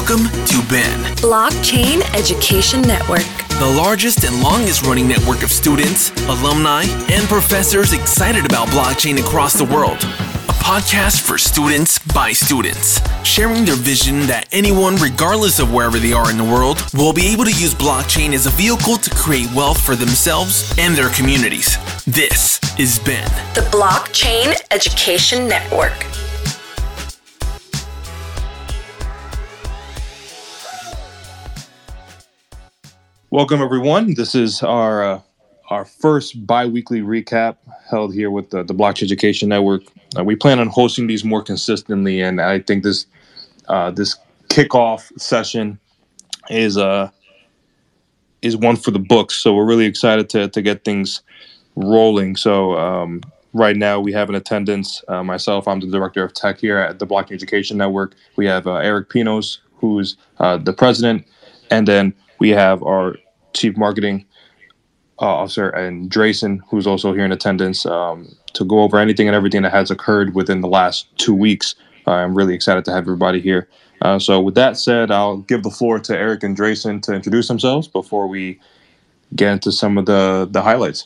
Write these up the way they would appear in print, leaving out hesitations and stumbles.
Welcome to BEN, Blockchain Education Network, the largest and longest running network of students, alumni, and professors excited about blockchain across the world. A podcast for students by students, sharing their vision that anyone, regardless of wherever they are in the world, will be able to use blockchain as a vehicle to create wealth for themselves and their communities. This is BEN, the Blockchain Education Network. Welcome, everyone. This is our first bi-weekly recap held here with the Blockchain Education Network. We plan on hosting these more consistently, and I think this kickoff session is one for the books. So we're really excited to get things rolling. So right now we have in attendance myself. I'm the director of tech here at the Blockchain Education Network. We have Eric Pinos, who's the president, and then we have our chief marketing officer, and Drayson, who's also here in attendance to go over anything and everything that has occurred within the last 2 weeks. I'm really excited to have everybody here. So with that said, I'll give the floor to Eric and Drayson to introduce themselves before we get into some of the highlights.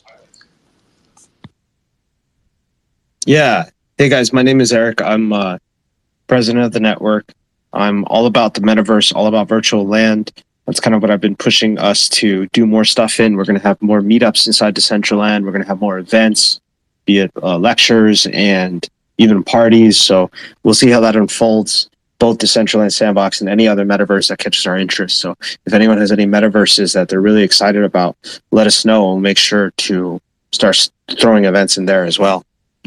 Yeah. Hey, guys, my name is Eric. I'm president of the network. I'm all about the metaverse, all about virtual land. That's kind of what I've been pushing us to do more stuff in. We're going to have more meetups inside Decentraland. We're going to have more events, be it lectures and even parties. So we'll see how that unfolds, both Decentraland Sandbox and any other metaverse that catches our interest. So if anyone has any metaverses that they're really excited about, let us know. We'll make sure to start throwing events in there as well.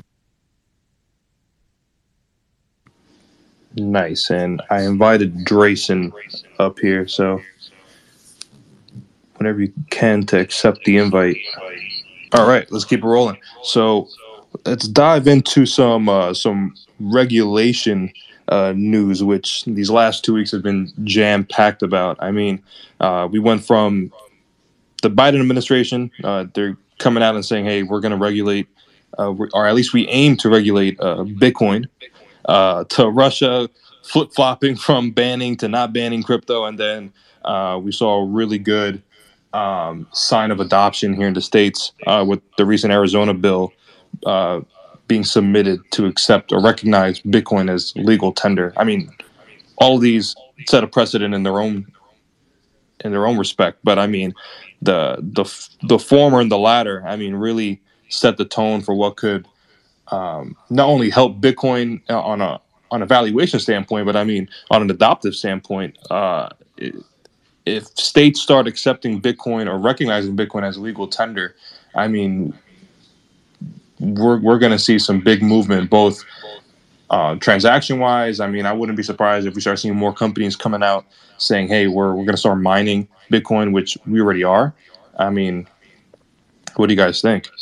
Nice. And I invited Drayson up here, so whenever you can to accept the invite. All right, let's keep it rolling. So let's dive into some regulation news, which these last 2 weeks have been jam-packed about. I mean, we went from the Biden administration, they're coming out and saying, hey, we're going to regulate, or at least we aim to regulate Bitcoin, to Russia flip-flopping from banning to not banning crypto, and then we saw a really good sign of adoption here in the States with the recent Arizona bill being submitted to accept or recognize Bitcoin as legal tender. I mean, all of these set a precedent in their own respect, but I mean, the former and the latter, I mean, really set the tone for what could not only help Bitcoin on a valuation standpoint, but I mean, on an adoptive standpoint. If states start accepting Bitcoin or recognizing Bitcoin as legal tender, I mean, we're going to see some big movement, both transaction-wise. I mean, I wouldn't be surprised if we start seeing more companies coming out saying, hey, we're going to start mining Bitcoin, which we already are. I mean, what do you guys think?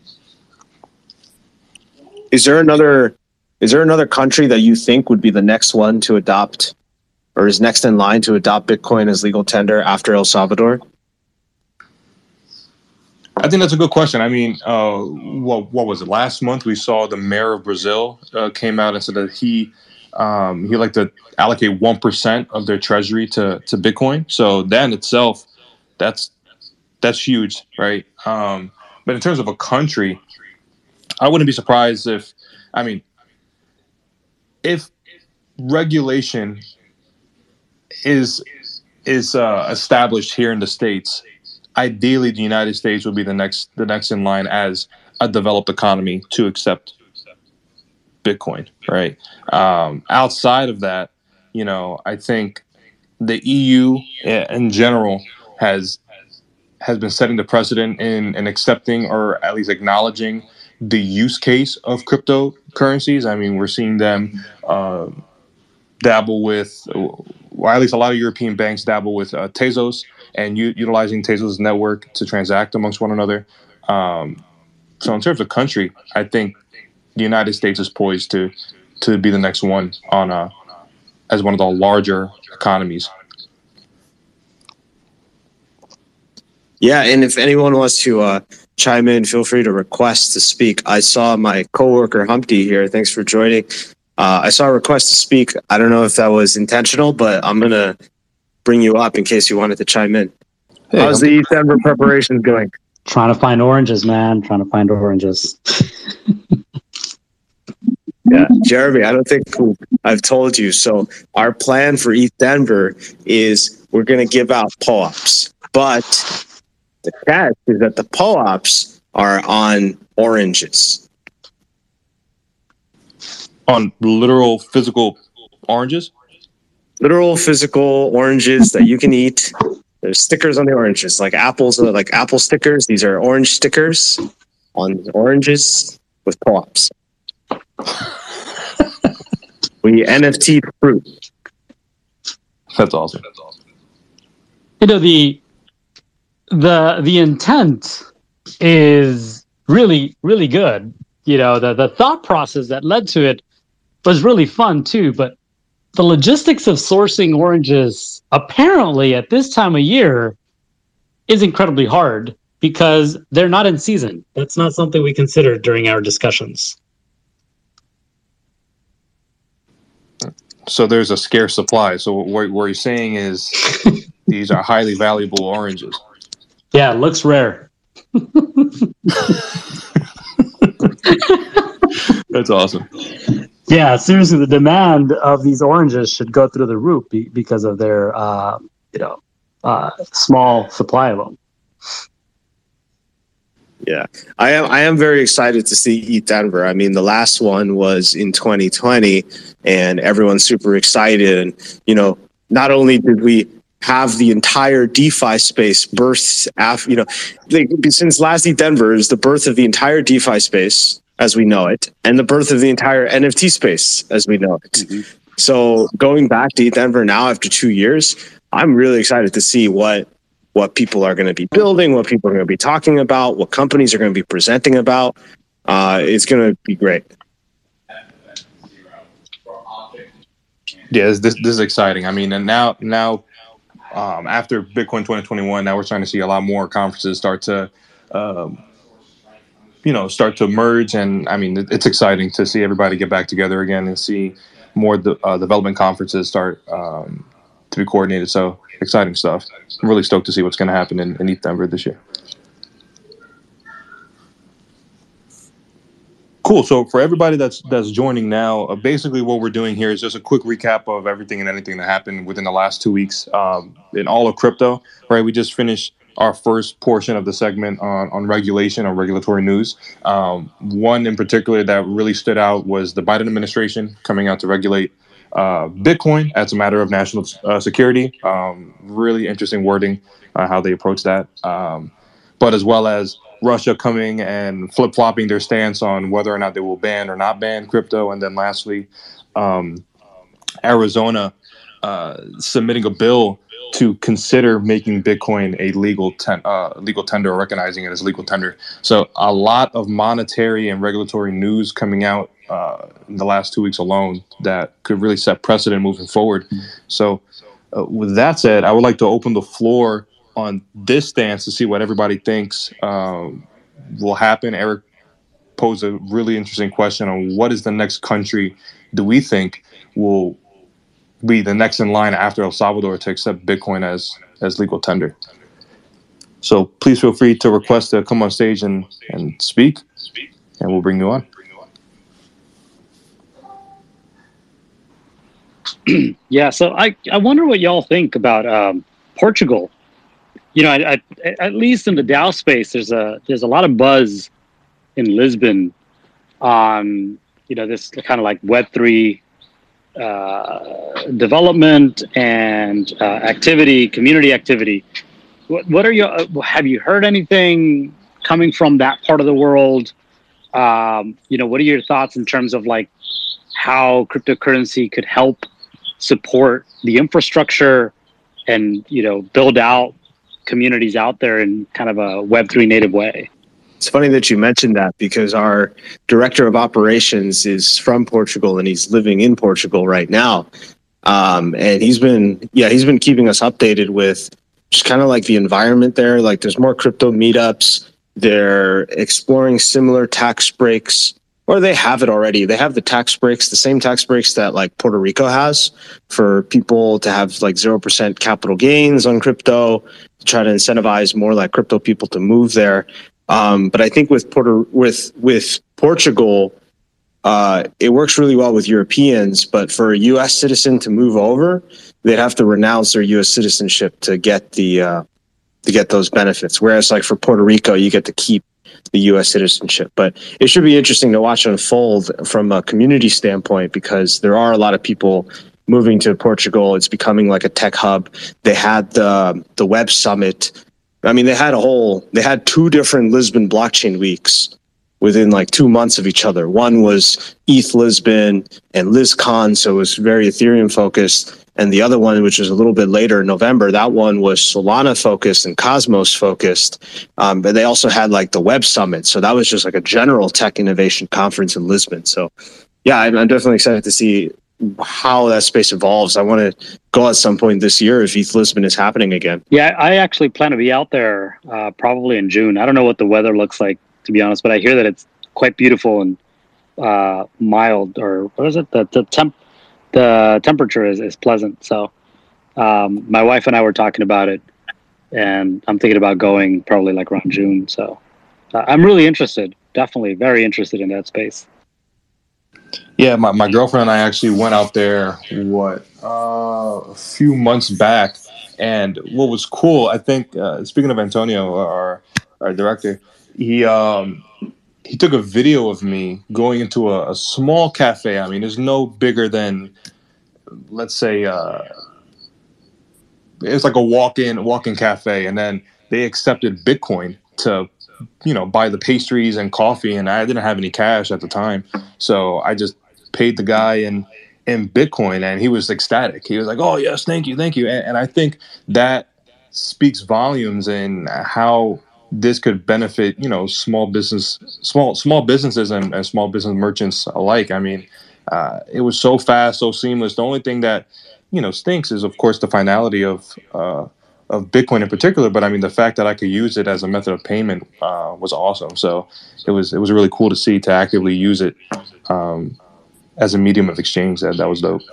Is there another country that you think would be the next one to adopt, or is next in line to adopt Bitcoin as legal tender after El Salvador? I think that's a good question. I mean, what was it? Last month we saw the mayor of Brazil came out and said that he like to allocate 1% of their treasury to Bitcoin. So that in itself, that's huge, right? But in terms of a country, I wouldn't be surprised if regulation is established here in the States, ideally the United States would be the next in line as a developed economy to accept Bitcoin, right? Outside of that, I think the EU in general has been setting the precedent in accepting or at least acknowledging the use case of cryptocurrencies. I mean, we're seeing them dabble with, or at least a lot of European banks dabble with Tezos and utilizing Tezos' network to transact amongst one another. So in terms of country, I think the United States is poised to be the next one as one of the larger economies. Yeah, and if anyone wants to chime in, feel free to request to speak. I saw my coworker Humpty here. Thanks for joining. I saw a request to speak. I don't know if that was intentional, but I'm going to bring you up in case you wanted to chime in. Hey, How's the East Denver preparations going? Trying to find oranges, man. Trying to find oranges. Yeah, Jeremy, I don't think I've told you. So our plan for East Denver is we're going to give out POAPs. But the catch is that the POAPs are on oranges. On literal physical oranges? Literal physical oranges that you can eat. There's stickers on the oranges, like apples, like apple stickers. These are orange stickers on oranges with POAPs. We NFT fruit. That's awesome. You know, the intent is really, really good. You know, the thought process that led to it was really fun too, but the logistics of sourcing oranges apparently at this time of year is incredibly hard because they're not in season. That's not something we considered during our discussions. So there's a scarce supply. So what you're saying is these are highly valuable oranges. Yeah, it looks rare. That's awesome. Yeah, seriously, the demand of these oranges should go through the roof because of their, small supply of them. Yeah, I am very excited to see Eat Denver. I mean, the last one was in 2020, and everyone's super excited. And not only did we have the entire DeFi space birth after, since last Eat Denver is the birth of the entire DeFi space as we know it, and the birth of the entire NFT space as we know it. Mm-hmm. So going back to Eat Denver now after 2 years, I'm really excited to see what people are going to be building, what people are going to be talking about, what companies are going to be presenting about. It's going to be great. Yeah, this is exciting. I mean, and now after Bitcoin 2021, now we're starting to see a lot more conferences start to merge. And I mean, it's exciting to see everybody get back together again and see more development conferences start to be coordinated. So exciting stuff. I'm really stoked to see what's going to happen in East Denver this year. Cool. So for everybody that's joining now, basically what we're doing here is just a quick recap of everything and anything that happened within the last 2 weeks in all of crypto. Right, we just finished our first portion of the segment on regulation or regulatory news. One in particular that really stood out was the Biden administration coming out to regulate Bitcoin as a matter of national security. Really interesting wording how they approach that. But as well as Russia coming and flip-flopping their stance on whether or not they will ban or not ban crypto. And then lastly, Arizona submitting a bill to consider making Bitcoin a legal tender or recognizing it as legal tender. So a lot of monetary and regulatory news coming out in the last 2 weeks alone that could really set precedent moving forward. So with that said, I would like to open the floor on this stance to see what everybody thinks will happen. Eric posed a really interesting question on what is the next country do we think will be the next in line after El Salvador to accept Bitcoin as legal tender. So please feel free to request to come on stage and speak, and we'll bring you on. Yeah, so I wonder what y'all think about Portugal. I at least in the DAO space, there's a lot of buzz in Lisbon on this kind of like Web3 development and community activity. What are have you heard anything coming from that part of the world? What are your thoughts in terms of like how cryptocurrency could help support the infrastructure and build out communities out there in kind of a Web3 native way? It's funny that you mentioned that because our director of operations is from Portugal and he's living in Portugal right now. And he's been keeping us updated with just kind of like the environment there. Like there's more crypto meetups. They're exploring similar tax breaks or they have it already. They have the tax breaks, the same tax breaks that like Puerto Rico has for people to have like 0% capital gains on crypto, to try to incentivize more like crypto people to move there. But I think with Portugal, it works really well with Europeans, but for a U.S. citizen to move over, they'd have to renounce their U.S. citizenship to get those benefits. Whereas like for Puerto Rico, you get to keep the U.S. citizenship. But it should be interesting to watch unfold from a community standpoint, because there are a lot of people moving to Portugal. It's becoming like a tech hub. They had the Web Summit. I mean, they had 2 different Lisbon blockchain weeks within like 2 months of each other. One was ETH Lisbon and LizCon, so it was very Ethereum focused. And the other one, which was a little bit later in November, that one was Solana focused and Cosmos focused. But they also had like the Web Summit. So that was just like a general tech innovation conference in Lisbon. So yeah, I'm definitely excited to see how that space evolves. I want to go at some point this year if ETH Lisbon is happening again. Yeah, I actually plan to be out there probably in June. I don't know what the weather looks like, to be honest, but I hear that it's quite beautiful and mild, or what is it? The temperature is pleasant. So my wife and I were talking about it, and I'm thinking about going probably like around June. So I'm really interested, definitely very interested in that space. Yeah, my girlfriend and I actually went out there, a few months back. And what was cool, I think, speaking of Antonio, our director, he took a video of me going into a small cafe. I mean, it's no bigger than, let's say, it's like a walk-in cafe. And then they accepted Bitcoin to, buy the pastries and coffee. And I didn't have any cash at the time. So I just paid the guy in Bitcoin, and he was ecstatic. He was like, "Oh yes, thank you." And I think that speaks volumes in how this could benefit, small businesses and small business merchants alike. I mean, it was so fast, so seamless. The only thing that stinks is, of course, the finality of Bitcoin in particular. But I mean, the fact that I could use it as a method of payment was awesome. So it was really cool to actively use it as a medium of exchange. That was dope.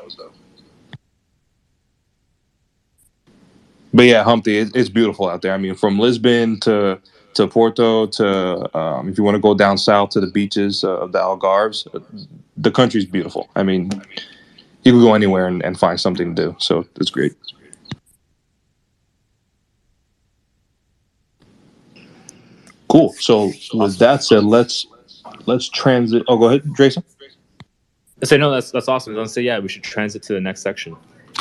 But yeah, Humpty, it's beautiful out there. I mean, from Lisbon to Porto to if you want to go down south to the beaches of the Algarves, the country's beautiful. I mean, you can go anywhere and find something to do. So it's great. Cool. So with that said, let's transit. Oh, go ahead, Jason. I say no. That's awesome. Don't say yeah. We should transit to the next section.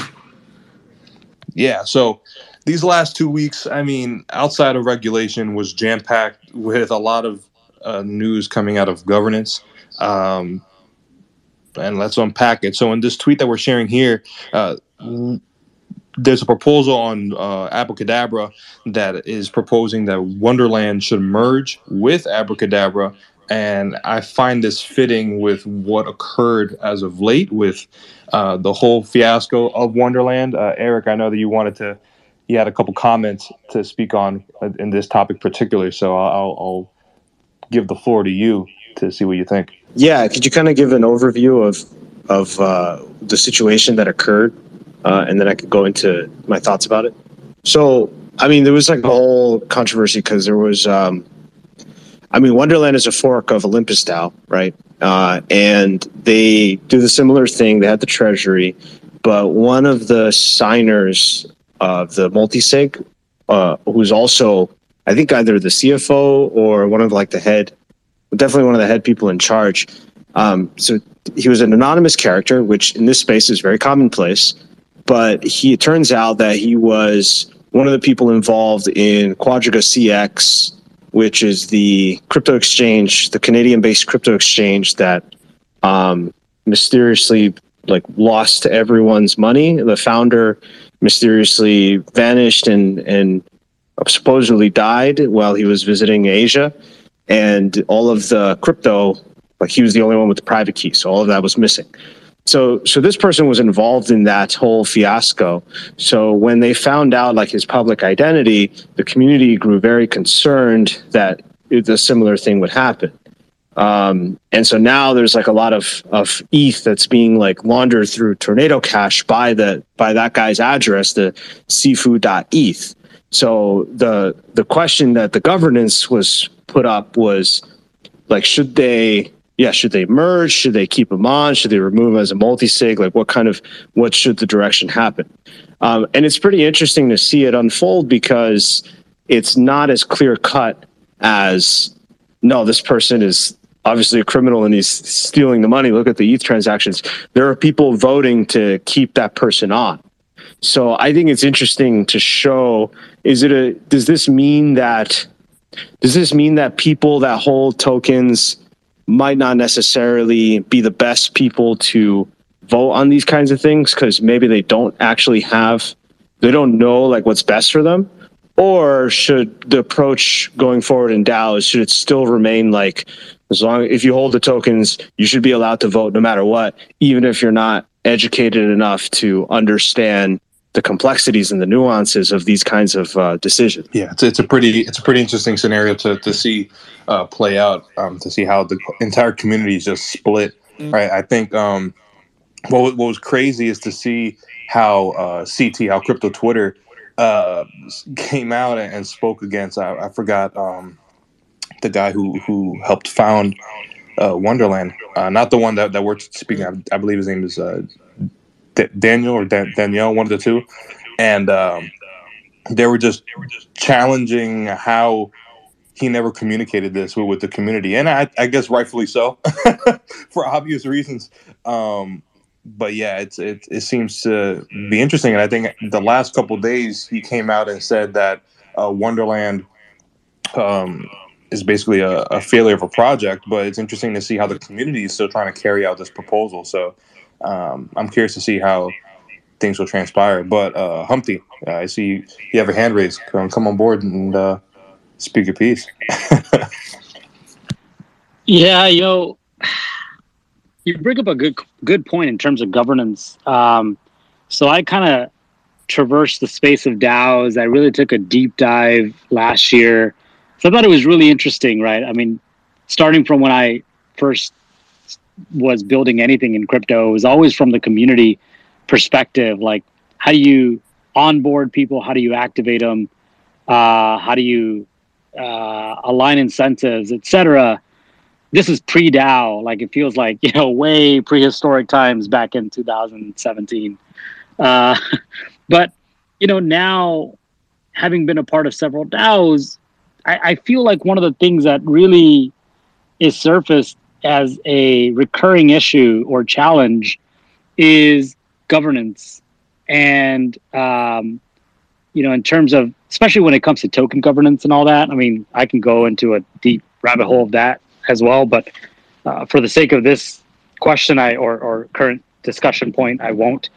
Yeah. So these last 2 weeks, I mean, outside of regulation, was jam-packed with a lot of news coming out of governance. And let's unpack it. So in this tweet that we're sharing here, there's a proposal on Abracadabra that is proposing that Wonderland should merge with Abracadabra. And I find this fitting with what occurred as of late with the whole fiasco of Wonderland. Eric, I know that you had a couple comments to speak on in this topic particularly. So I'll give the floor to you to see what you think. Yeah, could you kind of give an overview of the situation that occurred, and then I could go into my thoughts about it? So, I mean, there was like a whole controversy because there was, Wonderland is a fork of Olympus DAO, right? And they do the similar thing. They had the treasury, but one of the signers of the multisig, who's also, I think, either the CFO or one of like definitely one of the head people in charge. So he was an anonymous character, which in this space is very commonplace. But it turns out that he was one of the people involved in Quadriga CX, which is the crypto exchange, the Canadian-based crypto exchange that mysteriously lost everyone's money. The founder mysteriously vanished and supposedly died while he was visiting Asia. And all of the crypto, he was the only one with the private key. So all of that was missing. So this person was involved in that whole fiasco. So when they found out his public identity, the community grew very concerned that a similar thing would happen. And so now there's like a lot of ETH that's being like laundered through Tornado Cash by that guy's address, the sifu.eth. So the question that the governance was put up was like, should they merge? Should they keep them on? Should they remove them as a multi-sig? Like what should the direction happen? And it's pretty interesting to see it unfold because it's not as clear cut as, no, this person is obviously a criminal and he's stealing the money. Look at the ETH transactions. There are people voting to keep that person on. So I think it's interesting to show, does this mean that people that hold tokens might not necessarily be the best people to vote on these kinds of things because maybe they don't know like what's best for them? Or should the approach going forward in DAOs, should it still remain like, if you hold the tokens, you should be allowed to vote no matter what, even if you're not educated enough to understand the complexities and the nuances of these kinds of decisions? Yeah, it's a pretty interesting scenario to see play out, to see how the entire community is just split. Right, I think what was crazy is to see how how Crypto Twitter came out and spoke against. I forgot the guy who helped found Wonderland, not the one that we're speaking. I believe his name is Daniel or Danielle, one of the two, and they were just challenging how he never communicated this with the community, and I guess rightfully so, for obvious reasons. But yeah, it seems to be interesting, and I think the last couple of days he came out and said that Wonderland is basically a failure of a project. But it's interesting to see how the community is still trying to carry out this proposal. So I'm curious to see how things will transpire. But Humpty, I see you have a hand raised. Come on board and speak your piece. Yeah, you bring up a good point in terms of governance. So I kind of traversed the space of DAOs. I really took a deep dive last year. So I thought it was really interesting, right? I mean, starting from when I first was building anything in crypto, it was always from the community perspective. Like, how do you onboard people? How do you activate them? How do you align incentives, etc.? This is pre-DAO. Like, it feels like, way prehistoric times back in 2017. But, now having been a part of several DAOs, I feel like one of the things that really is surfaced as a recurring issue or challenge is governance. And, in terms of, especially when it comes to token governance and all that, I mean, I can go into a deep rabbit hole of that as well, but for the sake of this question or current discussion point, I won't.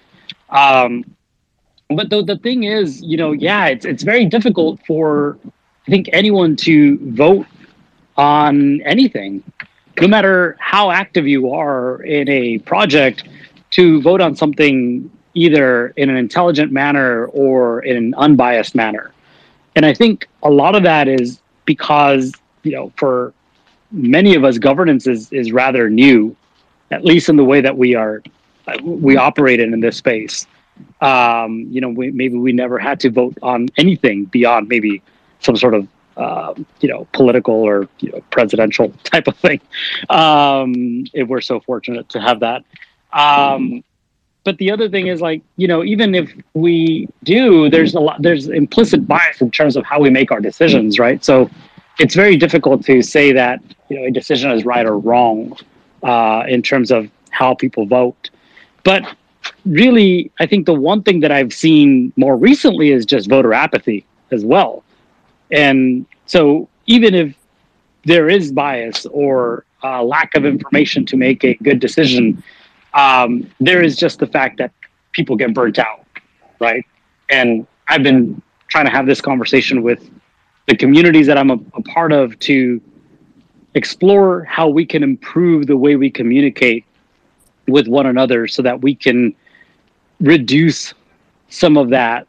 But the thing is, it's very difficult for, I think, anyone to vote on anything, no matter how active you are in a project, to vote on something either in an intelligent manner or in an unbiased manner. And I think a lot of that is because, for many of us, governance is rather new, at least in the way that we operate in this space. Maybe we never had to vote on anything beyond maybe some sort of political or presidential type of thing. If we're so fortunate to have that. But the other thing is, even if we do, there's implicit bias in terms of how we make our decisions, right? So it's very difficult to say that a decision is right or wrong in terms of how people vote. But really, I think the one thing that I've seen more recently is just voter apathy as well. And so even if there is bias or lack of information to make a good decision, there is just the fact that people get burnt out, right? And I've been trying to have this conversation with the communities that I'm a part of to explore how we can improve the way we communicate with one another so that we can reduce some of that,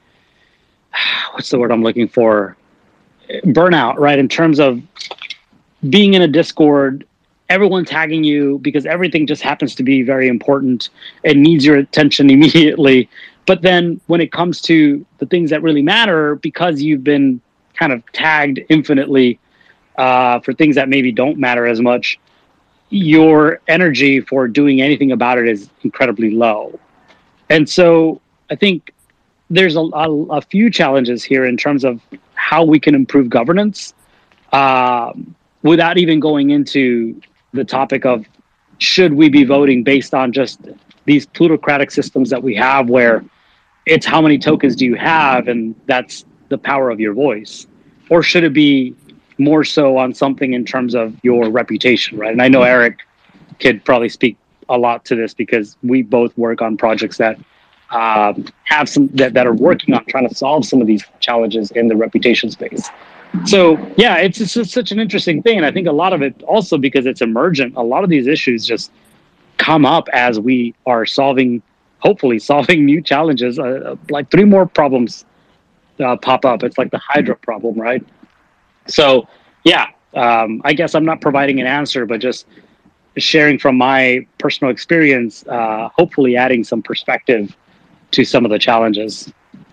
what's the word I'm looking for? Burnout, right? In terms of being in a Discord, everyone tagging you because everything just happens to be very important and needs your attention immediately. But then when it comes to the things that really matter, because you've been kind of tagged infinitely for things that maybe don't matter as much, your energy for doing anything about it is incredibly low. And so I think there's a few challenges here in terms of how we can improve governance without even going into the topic of should we be voting based on just these plutocratic systems that we have where it's how many tokens do you have and that's the power of your voice, or should it be more so on something in terms of your reputation, right? And I know Eric could probably speak a lot to this because we both work on projects that have some that are working on trying to solve some of these challenges in the reputation space. So yeah, it's just such an interesting thing. And I think a lot of it also because it's emergent, a lot of these issues just come up as we are hopefully solving new challenges. Like 3 more problems pop up. It's like the Hydra problem, right? So yeah, I guess I'm not providing an answer, but just sharing from my personal experience, hopefully adding some perspective to some of the challenges.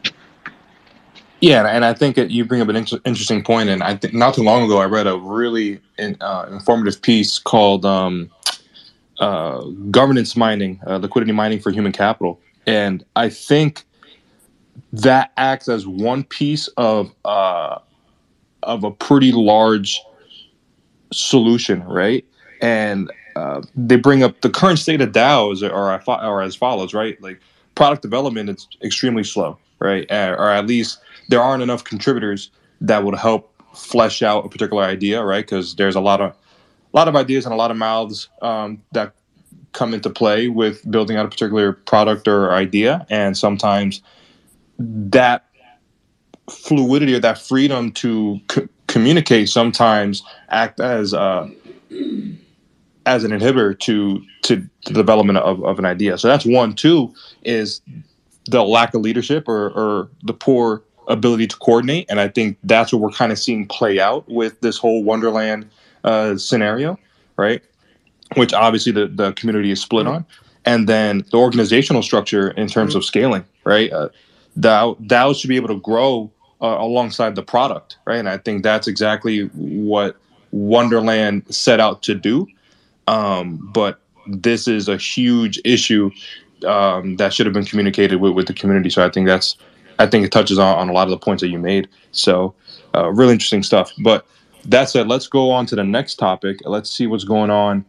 Yeah, and I think you bring up an interesting point. And I think not too long ago, I read a really informative piece called "Governance Mining: Liquidity Mining for Human Capital," and I think that acts as one piece of a pretty large solution, right? And they bring up the current state of DAOs are as follows, right? Like product development, it's extremely slow, right? Or at least there aren't enough contributors that would help flesh out a particular idea, right? Because there's a lot of ideas and a lot of mouths that come into play with building out a particular product or idea, and sometimes that fluidity or that freedom to communicate sometimes act as an inhibitor to the development of an idea. So that's one. 2 is the lack of leadership or the poor ability to coordinate. And I think that's what we're kind of seeing play out with this whole Wonderland scenario, right? Which obviously the community is split on. And then the organizational structure in terms of scaling, right? DAOs should be able to grow alongside the product, right? And I think that's exactly what Wonderland set out to do. But this is a huge issue that should have been communicated with the community. So I think it touches on a lot of the points that you made. So really interesting stuff. But that said, let's go on to the next topic. Let's see what's going on.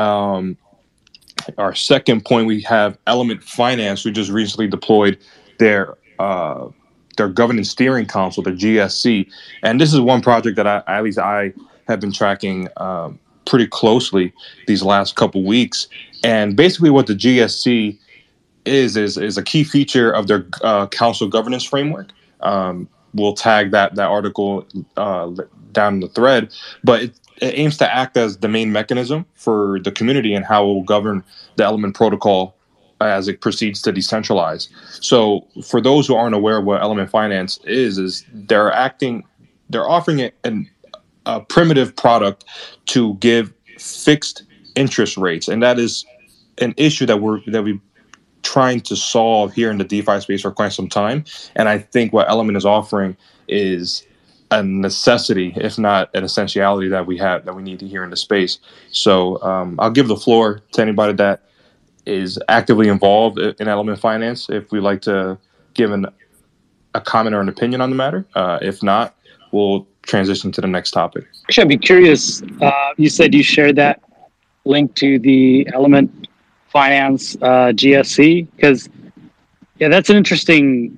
Our second point, we have Element Finance, who just recently deployed their governance steering council, their GSC. And this is one project that I have been tracking pretty closely these last couple weeks. And basically what the GSC is a key feature of their council governance framework. We'll tag that article down in the thread, but it aims to act as the main mechanism for the community and how it will govern the Element protocol as it proceeds to decentralize. So for those who aren't aware of what Element Finance is they're offering a primitive product to give fixed interest rates. And that is an issue that we're trying to solve here in the DeFi space for quite some time. And I think what Element is offering is a necessity, if not an essentiality that we need here in the space. So I'll give the floor to anybody that is actively involved in Element Finance if we'd like to give a comment or an opinion on the matter. If not, we'll transition to the next topic. Actually, I'd be curious. You said you shared that link to the Element Finance GSC, because that's an interesting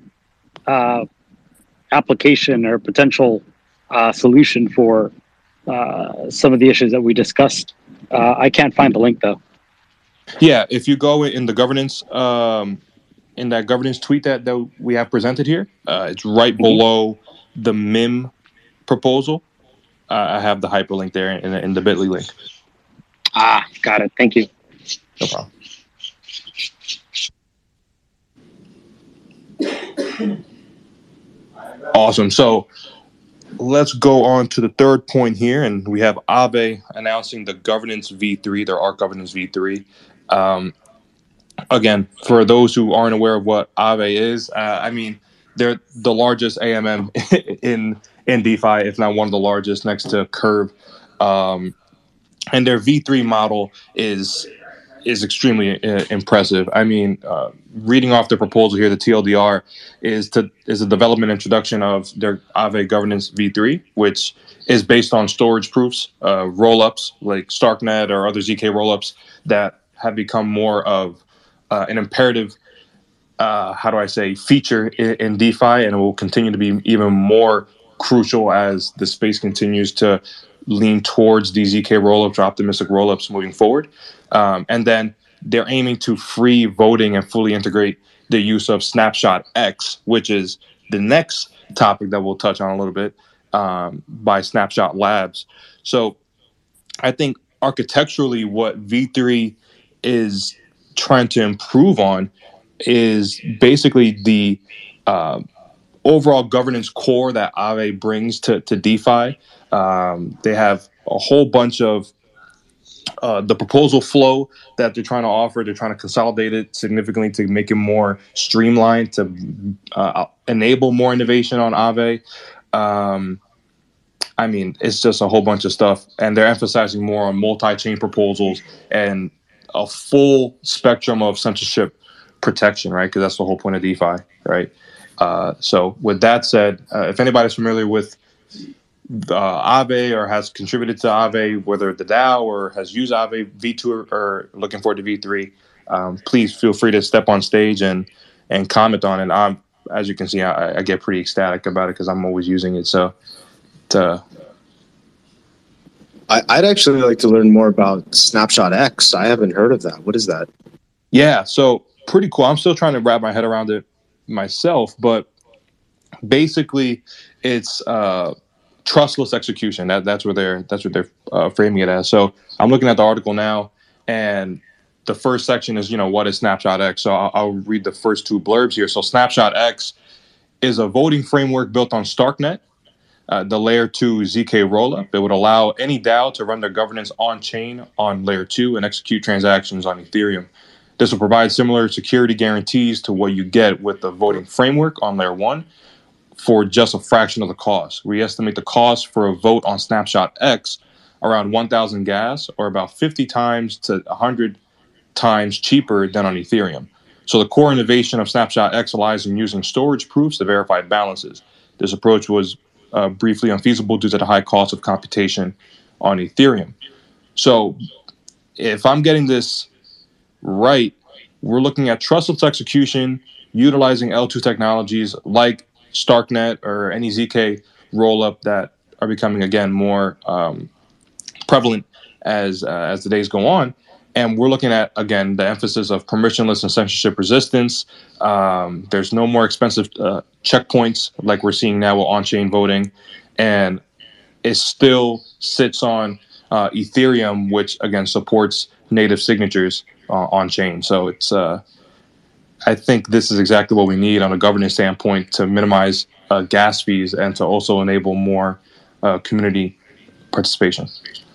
application or potential solution for some of the issues that we discussed. I can't find the link though. Yeah, if you go in the governance, in that governance tweet that we have presented here, it's right below the MIM proposal. I have the hyperlink there in the bit.ly link. Ah, got it. Thank you. No problem. Awesome. So let's go on to the third point here, and we have Aave announcing the Governance V3, their Arc Governance V3. Again, for those who aren't aware of what Aave is, I mean, they're the largest AMM in DeFi, if not one of the largest, next to Curve. And their V3 model is extremely impressive. I mean, reading off the proposal here, the TLDR is a development introduction of their Aave Governance V3, which is based on storage proofs, rollups like Starknet or other ZK rollups that have become more of an imperative, feature in DeFi, and it will continue to be even more crucial as the space continues to lean towards these ZK rollups or optimistic rollups moving forward. And then they're aiming to free voting and fully integrate the use of Snapshot X, which is the next topic that we'll touch on a little bit, by Snapshot Labs. So I think architecturally what V3 is trying to improve on is basically the overall governance core that Aave brings to DeFi. They have a whole bunch of the proposal flow that they're trying to offer. They're trying to consolidate it significantly to make it more streamlined, to enable more innovation on Aave. I mean, it's just a whole bunch of stuff. And they're emphasizing more on multi-chain proposals and a full spectrum of censorship protection, right? Because that's the whole point of DeFi, right? So with that said, if anybody's familiar with Aave or has contributed to Aave, whether the DAO or has used Aave V2 or looking forward to V3, please feel free to step on stage and comment on it. As you can see, I get pretty ecstatic about it because I'm always using it. So, I'd actually like to learn more about Snapshot X. I haven't heard of that. What is that? Yeah, so pretty cool. I'm still trying to wrap my head around it myself, but basically, it's trustless execution. That's what they're framing it as. So I'm looking at the article now, and the first section is, what is Snapshot X? So I'll read the first two blurbs here. So Snapshot X is a voting framework built on Starknet, the layer 2 ZK rollup. It would allow any DAO to run their governance on chain on layer 2 and execute transactions on Ethereum. This will provide similar security guarantees to what you get with the voting framework on layer 1 for just a fraction of the cost. We estimate the cost for a vote on Snapshot X around 1,000 gas, or about 50 times to 100 times cheaper than on Ethereum. So the core innovation of Snapshot X lies in using storage proofs to verify balances. This approach was briefly unfeasible due to the high cost of computation on Ethereum. So if I'm getting this right, we're looking at trustless execution utilizing L2 technologies like Starknet or any ZK rollup that are becoming, again, more prevalent as the days go on. And we're looking at, again, the emphasis of permissionless and censorship resistance. There's no more expensive checkpoints like we're seeing now with on-chain voting. And it still sits on Ethereum, which, again, supports native signatures on-chain. So it's I think this is exactly what we need on a governance standpoint to minimize gas fees and to also enable more community participation.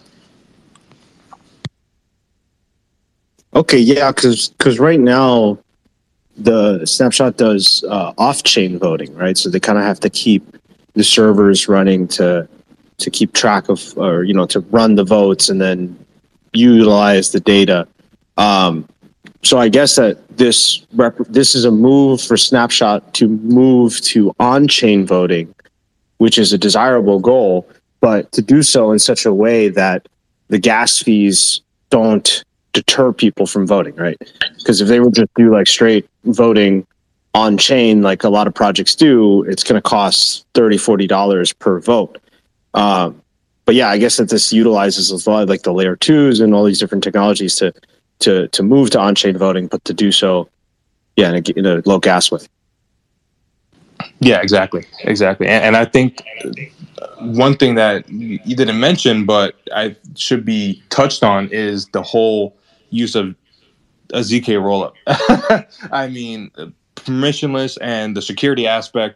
Okay, yeah, because right now the Snapshot does off-chain voting, right? So they kind of have to keep the servers running to keep track of, or to run the votes and then utilize the data. So I guess that this is a move for Snapshot to move to on-chain voting, which is a desirable goal, but to do so in such a way that the gas fees don't deter people from voting, right? Because if they would just do like straight voting on chain, like a lot of projects do, it's going to cost $30-$40 per vote. But yeah, I guess that this utilizes a lot of like the layer 2s and all these different technologies to move to on-chain voting, but to do so, yeah, in a low gas way. Yeah, exactly. And I think one thing that you didn't mention, but I should be touched on, is the whole use of a ZK rollup. I mean, permissionless and the security aspect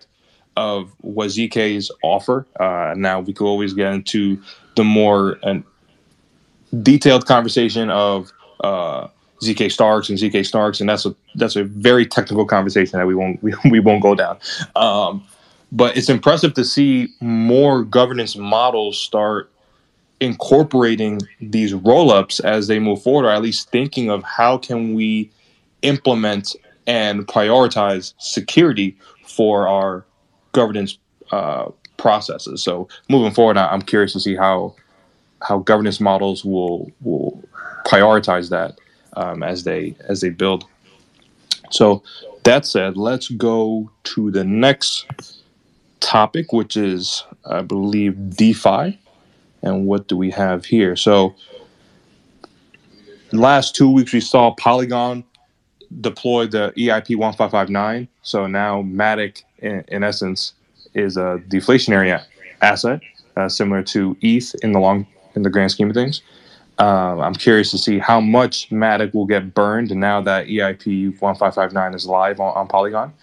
of what ZK's offer. Now we could always get into the more detailed conversation of ZK Starks and ZK Snarks, and that's a very technical conversation that we won't go down. But it's impressive to see more governance models start incorporating these roll-ups as they move forward, or at least thinking of how can we implement and prioritize security for our governance processes. So moving forward, I'm curious to see how governance models will prioritize that as they build. So that said, let's go to the next topic, which is, I believe, DeFi. And what do we have here? So last 2 weeks, we saw Polygon deploy the EIP 1559. So now Matic, in essence, is a deflationary asset, similar to ETH in the grand scheme of things. I'm curious to see how much Matic will get burned now that EIP 1559 is live on Polygon.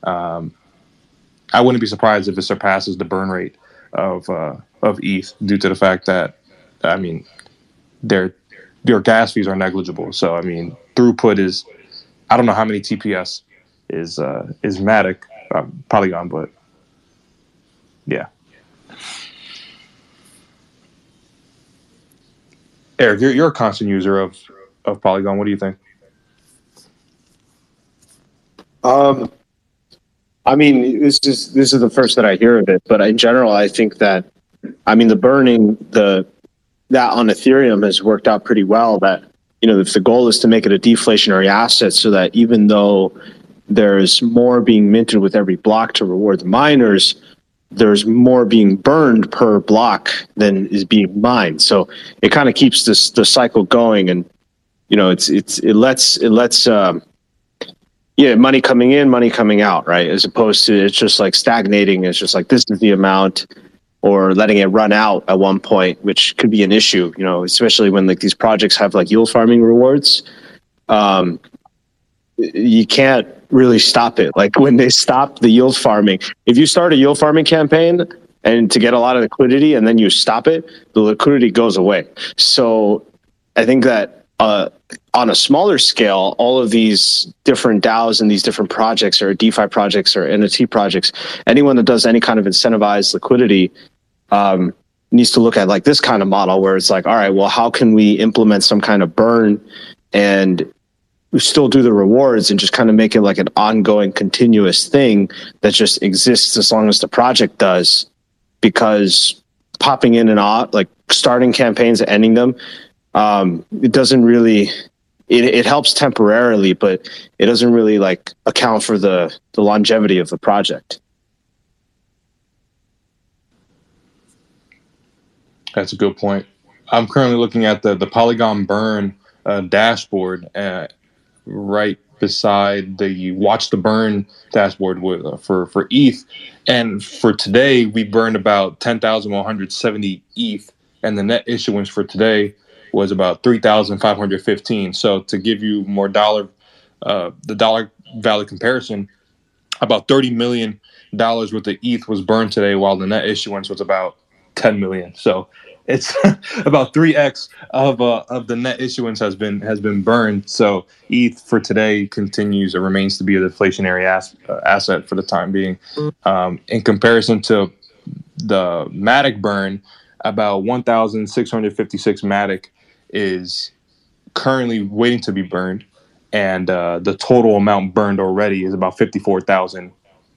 I wouldn't be surprised if it surpasses the burn rate of ETH due to the fact that, I mean, their gas fees are negligible. So, I mean, throughput is, I don't know how many TPS is Matic, Polygon, but yeah. Eric, you're a constant user of Polygon. What do you think? I mean, this is the first that I hear of it, but in general, I think that, I mean, the burning that on Ethereum has worked out pretty well. That, you know, if the goal is to make it a deflationary asset, so that even though there's more being minted with every block to reward the miners, there's more being burned per block than is being mined. So it kind of keeps the cycle going, and you know, it lets money coming in, money coming out, right? As opposed to it's just like stagnating. It's just like this is the amount, or letting it run out at one point, which could be an issue, you know, especially when like these projects have like yield farming rewards. You can't really stop it. Like when they stop the yield farming, if you start a yield farming campaign and to get a lot of liquidity and then you stop it, the liquidity goes away. So I think that on a smaller scale, all of these different DAOs and these different projects or DeFi projects or NFT projects, anyone that does any kind of incentivized liquidity needs to look at like this kind of model where it's like, all right, well, how can we implement some kind of burn and still do the rewards and just kind of make it like an ongoing continuous thing that just exists as long as the project does, because popping in and out, like starting campaigns and ending them, it doesn't really, it helps temporarily, but it doesn't really like account for the longevity of the project. That's a good point. I'm currently looking at the Polygon burn dashboard right beside the watch the burn dashboard for ETH. And for today, we burned about 10,170 ETH, and the net issuance for today was about 3,515. So to give you more the dollar value comparison, about $30 million worth of ETH was burned today, while the net issuance was about 10 million. So it's about 3x of the net issuance has been burned. So ETH for today continues or remains to be a deflationary asset for the time being. In comparison to the Matic burn, about 1,656 Matic is currently waiting to be burned, and the total amount burned already is about 54,000.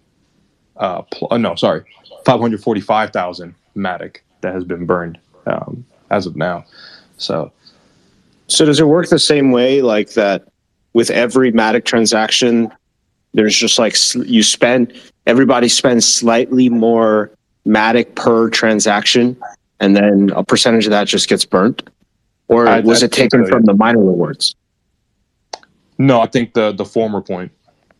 545,000 Matic that has been burned as of now. So does it work the same way, like that with every Matic transaction, there's just like everybody spends slightly more Matic per transaction, and then a percentage of that just gets burnt? Or was it taken from the miner rewards? No, I think the former point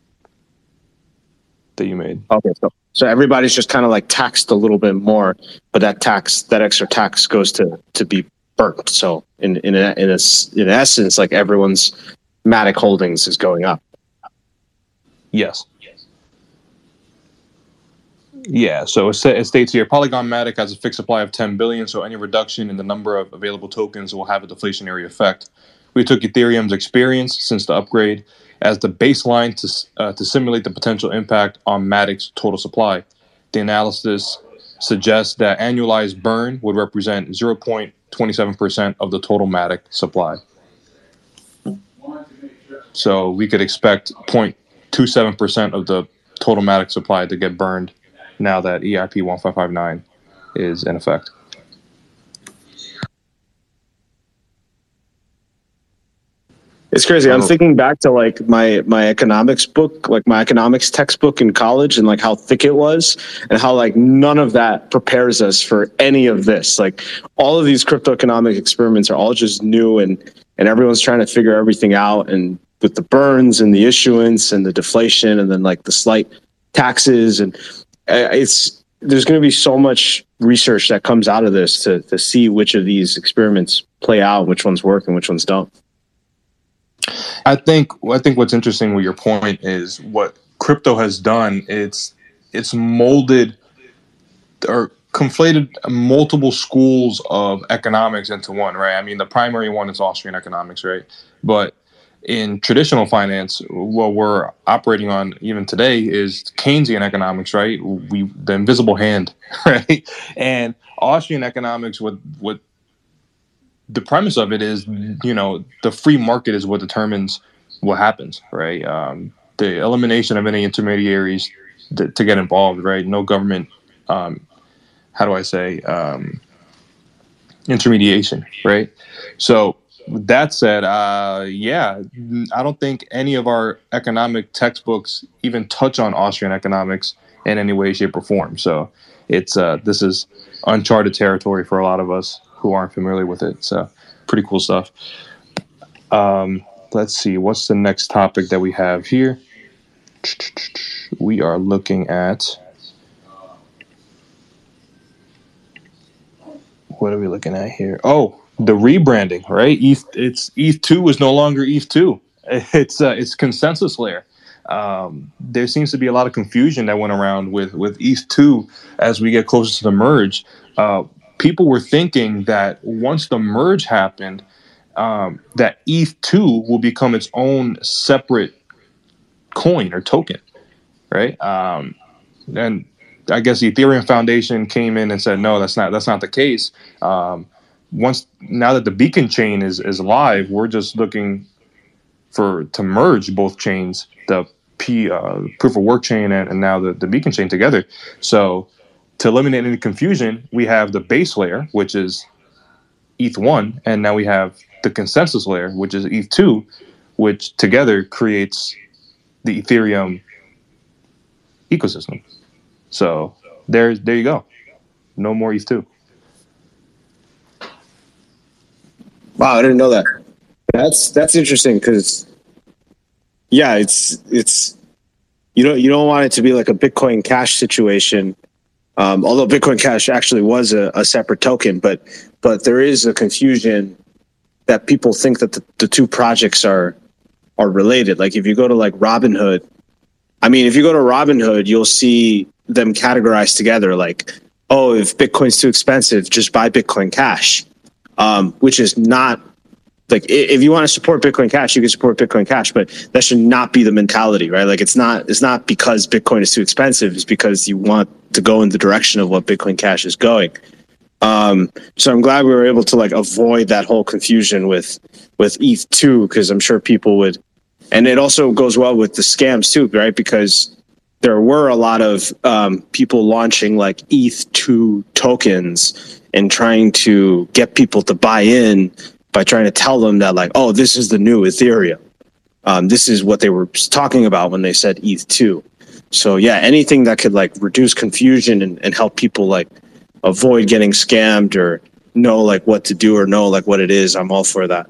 that you made. Okay, so everybody's just kind of like taxed a little bit more, but that extra tax goes to be burnt. So in essence, like everyone's Matic holdings is going up. Yes. Yeah, so it states here, Polygon Matic has a fixed supply of 10 billion, so any reduction in the number of available tokens will have a deflationary effect. We took Ethereum's experience since the upgrade as the baseline to simulate the potential impact on Matic's total supply. The analysis suggests that annualized burn would represent 0.27% of the total Matic supply. So we could expect 0.27% of the total Matic supply to get burned now that EIP 1559 is in effect. It's crazy. I'm thinking back to like my economics book, like my economics textbook in college, and like how thick it was, and how like none of that prepares us for any of this. Like all of these crypto economic experiments are all just new, and everyone's trying to figure everything out. And with the burns and the issuance and the deflation, and then like the slight taxes, and there's going to be so much research that comes out of this to see which of these experiments play out, which ones work and which ones don't. I think what's interesting with your point is what crypto has done. It's molded or conflated multiple schools of economics into one, right? I mean, the primary one is Austrian economics, right? But in traditional finance, what we're operating on even today is Keynesian economics, right? The invisible hand, right? And Austrian economics, what the premise of it is, the free market is what determines what happens, right? The elimination of any intermediaries to get involved, right? No government, intermediation, right? So that said, I don't think any of our economic textbooks even touch on Austrian economics in any way, shape, or form. So this is uncharted territory for a lot of us who aren't familiar with it. So pretty cool stuff. Let's see, what's the next topic that we have here? We are looking at, what are we looking at here? Oh, the rebranding, right? ETH2 is no longer ETH2. It's consensus layer. There seems to be a lot of confusion that went around with ETH2 as we get closer to the merge. People were thinking that once the merge happened, that ETH2 will become its own separate coin or token, right? And I guess the Ethereum Foundation came in and said, no, that's not the case. Now that the Beacon chain is live, we're just looking to merge both chains, the proof of work chain and now the Beacon chain together. So to eliminate any confusion, we have the base layer, which is ETH1, and now we have the consensus layer, which is ETH2, which together creates the Ethereum ecosystem. So there you go. No more ETH2. Wow, I didn't know that. That's interesting because, yeah, it's you don't want it to be like a Bitcoin Cash situation. Although Bitcoin Cash actually was a separate token, but there is a confusion that people think that the two projects are related. Like if you go to like Robinhood, you'll see them categorized together. Like, oh, if Bitcoin's too expensive, just buy Bitcoin Cash, which is not like, if you want to support Bitcoin Cash, you can support Bitcoin Cash, but that should not be the mentality, right? Like it's not because Bitcoin is too expensive. It's because you want to go in the direction of what Bitcoin Cash is going. So I'm glad we were able to like avoid that whole confusion with ETH2, because I'm sure people would, and it also goes well with the scams too, right? Because there were a lot of people launching like ETH2 tokens and trying to get people to buy in by trying to tell them that like, oh, this is the new Ethereum. This is what they were talking about when they said ETH2. So yeah, anything that could like reduce confusion and help people like avoid getting scammed or know like what to do or know like what it is, I'm all for that.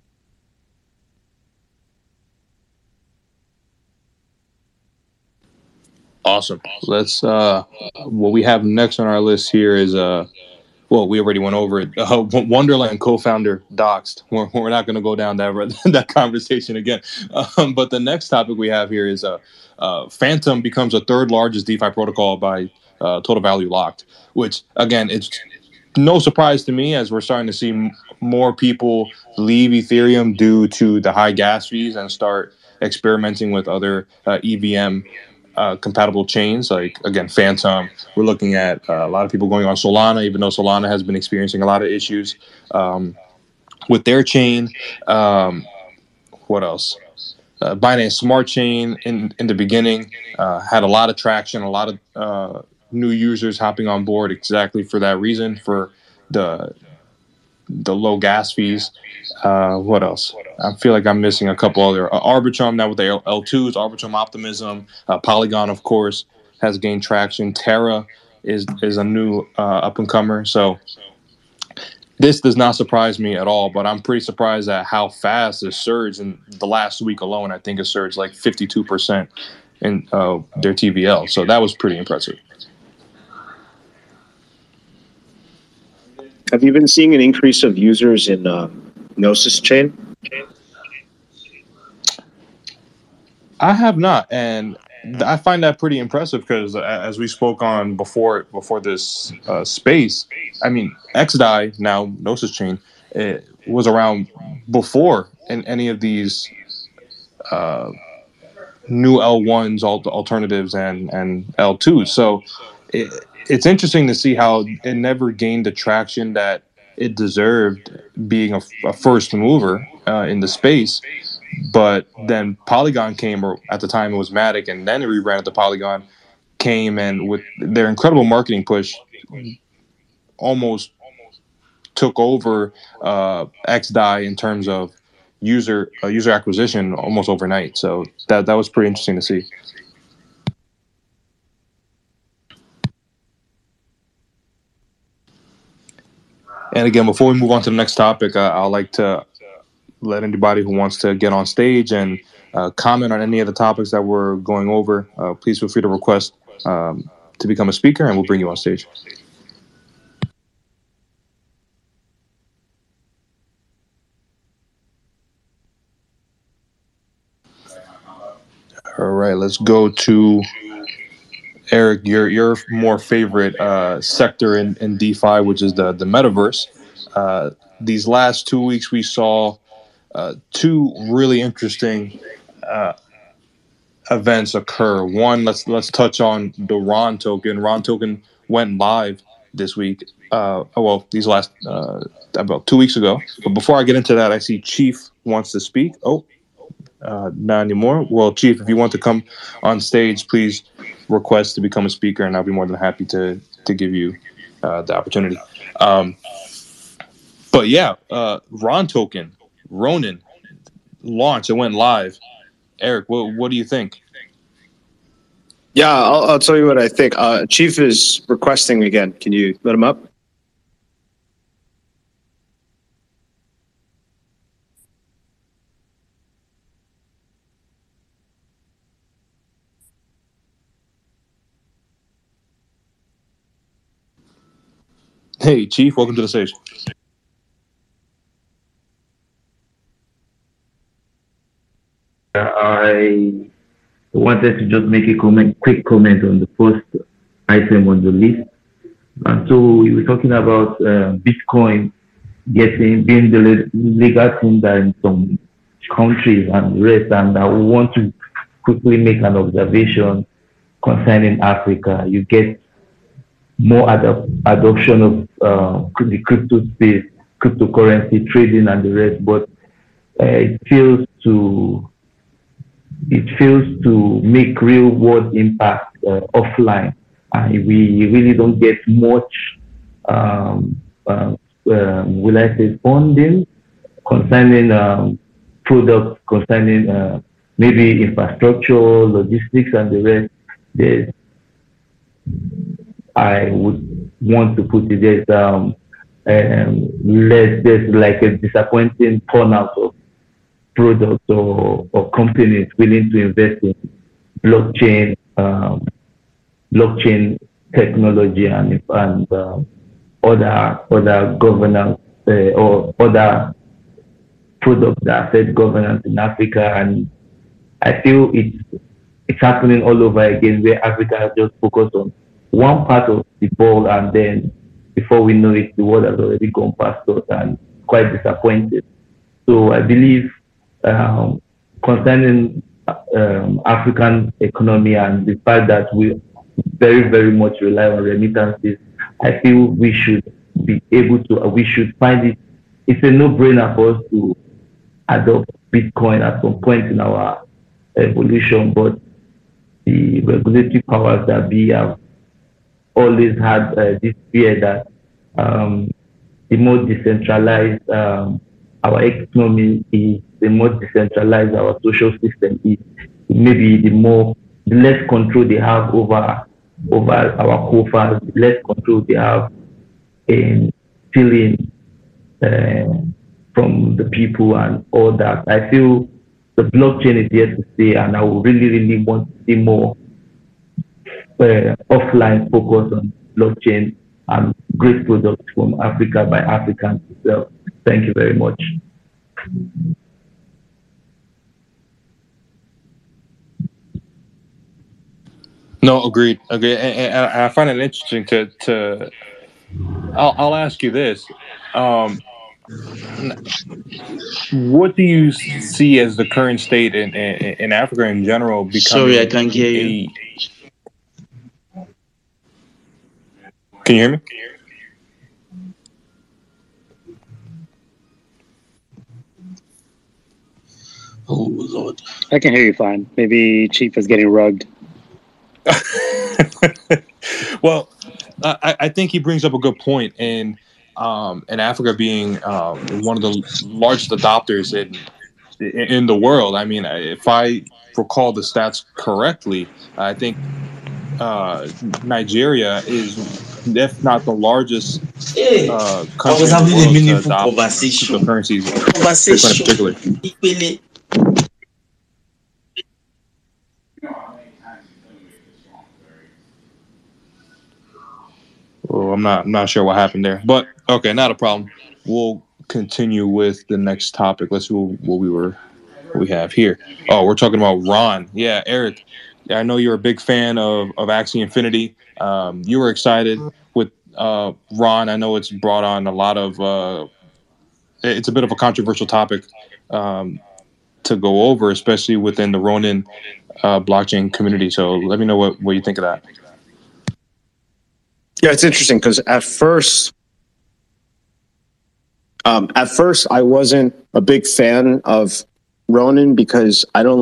Awesome. Let's what we have next on our list here is we already went over it. Wonderland co-founder doxed. We're not going to go down that conversation again. But the next topic we have here is Phantom becomes the third largest DeFi protocol by total value locked, which again, it's no surprise to me as we're starting to see more people leave Ethereum due to the high gas fees and start experimenting with other EVM compatible chains, like again Phantom. We're looking at a lot of people going on Solana, even though Solana has been experiencing a lot of issues with their chain. What else? Binance Smart Chain in the beginning had a lot of traction, a lot of new users hopping on board exactly for that reason, for the low gas fees. What else? I feel like I'm missing a couple other. Arbitrum now with the L2s, Arbitrum Optimism. Polygon, of course, has gained traction. Terra is a new up-and-comer. So this does not surprise me at all, but I'm pretty surprised at how fast it surged in the last week alone. I think it surged like 52% in their TVL. So that was pretty impressive. Have you been seeing an increase of users in Gnosis chain? I have not, and I find that pretty impressive because, as we spoke on before this space, I mean, XDAI, now Gnosis chain, it was around before in any of these new L1s, alternatives, and L2s. So it's interesting to see how it never gained the traction that it deserved, being a first mover in the space. But then Polygon came, or at the time it was Matic, and then it rebranded to Polygon, came, and with their incredible marketing push, almost took over XDAI in terms of user acquisition almost overnight. So that was pretty interesting to see. And again, before we move on to the next topic, I'd like to let anybody who wants to get on stage and comment on any of the topics that we're going over, please feel free to request to become a speaker, and we'll bring you on stage. All right, let's go to Eric, your more favorite sector in DeFi, which is the metaverse. These last 2 weeks, we saw two really interesting events occur. One, let's touch on the Ron token. Ron token went live this week. These last about 2 weeks ago. But before I get into that, I see Chief wants to speak. Not anymore. Well, Chief, if you want to come on stage, please request to become a speaker, and I'll be more than happy to give you the opportunity. But yeah, Ron token, Ronin, launched. It went live. Eric, what do you think? Yeah, I'll tell you what I think. Chief is requesting again. Can you let him up? Hey, Chief, welcome to the stage. I wanted to just make a quick comment on the first item on the list. And so we were talking about Bitcoin being the legal tender in some countries and the rest. And I want to quickly make an observation concerning Africa. You get more adoption of the crypto space, cryptocurrency trading and the rest, but it fails to make real world impact offline, and we really don't get much will I say funding concerning products, concerning maybe infrastructure, logistics and the rest. I would want to put it there's like a disappointing turnout of products or companies willing to invest in blockchain technology and other governance or other products that affect governance in Africa. And I feel it's happening all over again, where Africa has just focused on one part of the ball, and then before we know it, the world has already gone past us, and quite disappointed. So I believe concerning African economy and the fact that we very, very much rely on remittances, I feel we should be able to, we should find it, it's a no-brainer for us to adopt Bitcoin at some point in our evolution, but the regulatory powers that be have always had this fear that the more decentralized our economy is, the more decentralized our social system is, maybe the less control they have over our coffers, the less control they have in stealing from the people and all that. I feel the blockchain is here to stay, and I would really, really want to see more offline focus on blockchain and great products from Africa by Africans itself. Thank you very much. No, agreed. And I find it interesting to. I'll ask you this: what do you see as the current state in Africa in general becoming? Sorry, I can't hear you. Can you hear me? Oh Lord! I can hear you fine. Maybe Chief is getting rugged. Well, I think he brings up a good point in Africa being one of the largest adopters in the world. I mean, if I recall the stats correctly, I think Nigeria is, if not the largest country in the world to adopt cryptocurrencies, Bitcoin in particular. Oh, I'm not sure what happened there, but okay, not a problem. We'll continue with the next topic. Let's see what we have here. Oh, we're talking about Ron. Yeah, Eric. I know you're a big fan of Axie Infinity. You were excited with Ron. I know it's brought on a lot of. It's a bit of a controversial topic to go over, especially within the Ronin blockchain community. So let me know what you think of that. Yeah, it's interesting because at first I wasn't a big fan of Ronin because I don't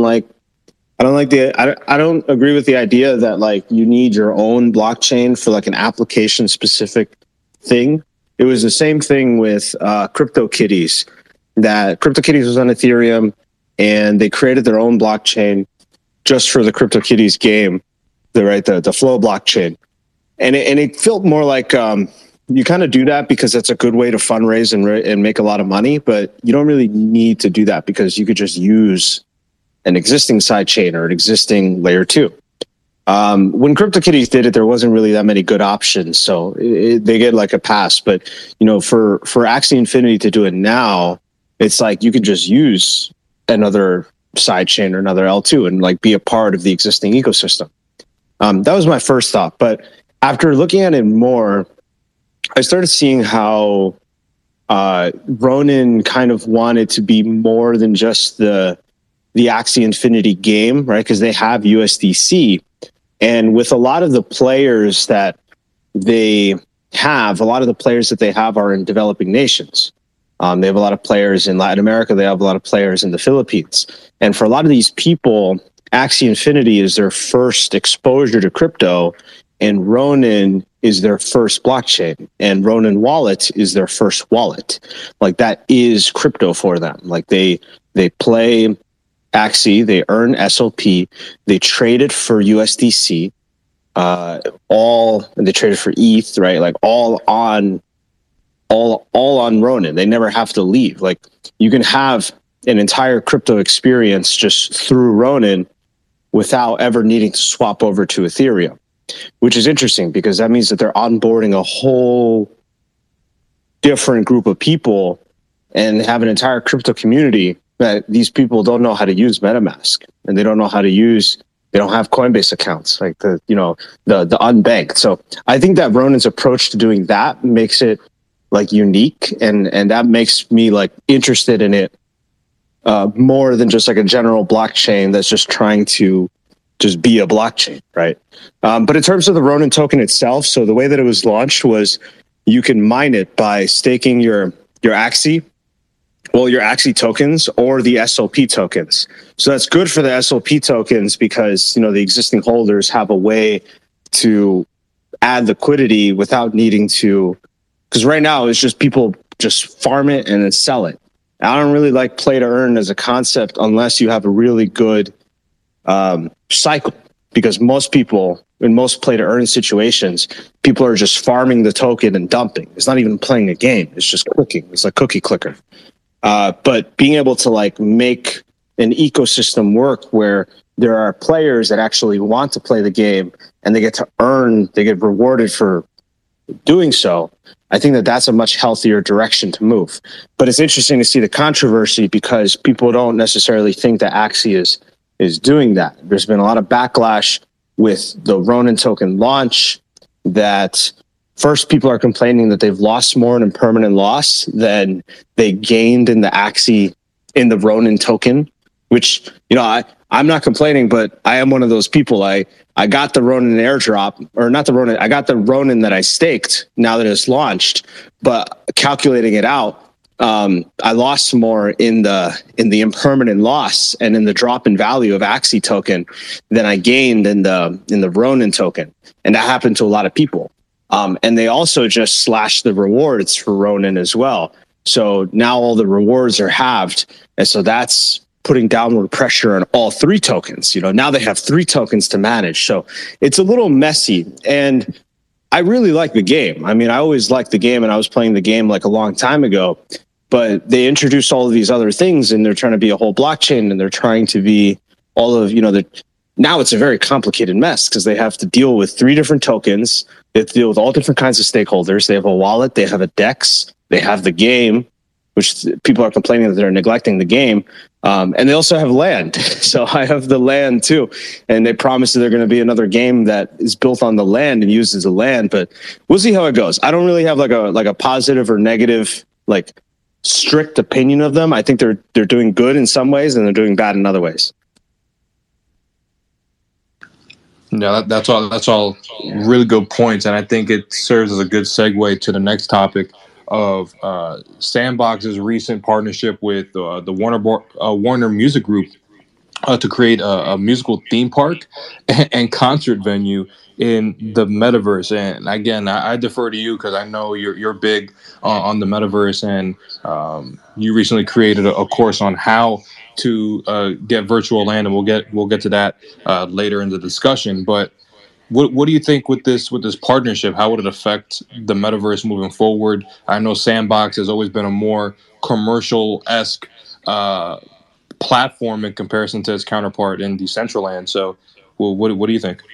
agree with the idea that like you need your own blockchain for like an application specific thing. It was the same thing with CryptoKitties. That CryptoKitties was on Ethereum and they created their own blockchain just for the CryptoKitties game, the Flow blockchain. And it felt more like you kind of do that because it's a good way to fundraise and make a lot of money, but you don't really need to do that because you could just use an existing sidechain or an existing layer 2. When CryptoKitties did it, there wasn't really that many good options, so they get like a pass. But for Axie Infinity to do it now, it's like you could just use another sidechain or another L2 and like be a part of the existing ecosystem. That was my first thought, but after looking at it more, I started seeing how Ronin kind of wanted to be more than just the Axie Infinity game, right? Because they have USDC. And with a lot of the players that they have, are in developing nations. They have a lot of players in Latin America. They have a lot of players in the Philippines. And for a lot of these people, Axie Infinity is their first exposure to crypto, and Ronin is their first blockchain, and Ronin Wallet is their first wallet. Like that is crypto for them. Like they play Axie, they earn SLP, they trade it for USDC, they trade it for ETH, right? Like all on Ronin. They never have to leave. Like you can have an entire crypto experience just through Ronin without ever needing to swap over to Ethereum. Which is interesting because that means that they're onboarding a whole different group of people and have an entire crypto community that these people don't know how to use MetaMask and they don't know how to use They don't have Coinbase accounts, like the unbanked. So I think that Ronen's approach to doing that makes it like unique, and that makes me like interested in it more than just like a general blockchain that's just trying to just be a blockchain, right? But in terms of the Ronin token itself, so the way that it was launched was you can mine it by staking your Axie, your Axie tokens or the SLP tokens. So that's good for the SLP tokens because, the existing holders have a way to add liquidity without needing to, because right now it's just people just farm it and then sell it. I don't really like play to earn as a concept unless you have a really good cycle, because most people in most play to earn situations, people are just farming the token and dumping. It's not even playing a game. It's just clicking. It's like cookie clicker. But being able to like make an ecosystem work where there are players that actually want to play the game and they get rewarded for doing so, I think that that's a much healthier direction to move. But it's interesting to see the controversy because people don't necessarily think that Axie is doing that. There's been a lot of backlash with the Ronin token launch that first people are complaining that they've lost more in impermanent loss than they gained in the Axie in the Ronin token, which, I'm not complaining, but I am one of those people. I got the Ronin airdrop, or not the Ronin. I got the Ronin that I staked now that it's launched, but calculating it out, I lost more in the impermanent loss and in the drop in value of Axie token than I gained in the Ronin token, and that happened to a lot of people. And they also just slashed the rewards for Ronin as well. So now all the rewards are halved, and so that's putting downward pressure on all three tokens. Now they have three tokens to manage. So it's a little messy, and I really like the game. I mean, I always liked the game, and I was playing the game like a long time ago, but they introduced all of these other things, and they're trying to be a whole blockchain, and they're trying to be all of, now it's a very complicated mess because they have to deal with three different tokens. They have to deal with all different kinds of stakeholders. They have a wallet, they have a DEX, they have the game, which people are complaining that they're neglecting the game. And they also have land. So I have the land too. And they promise that they're going to be another game that is built on the land and uses the land, but we'll see how it goes. I don't really have like a positive or negative, like strict opinion of them. I think they're doing good in some ways and they're doing bad in other ways. Yeah, that's all really good points. And I think it serves as a good segue to the next topic of Sandbox's recent partnership with the Warner Music Group to create a musical theme park and concert venue in the metaverse. And again, I defer to you because I know you're big on the metaverse, and you recently created a course on how to get virtual land, and we'll get to that later in the discussion. But what do you think with this partnership? How would it affect the metaverse moving forward? I know Sandbox has always been a more commercial-esque platform in comparison to its counterpart in Decentraland. So, what do you think?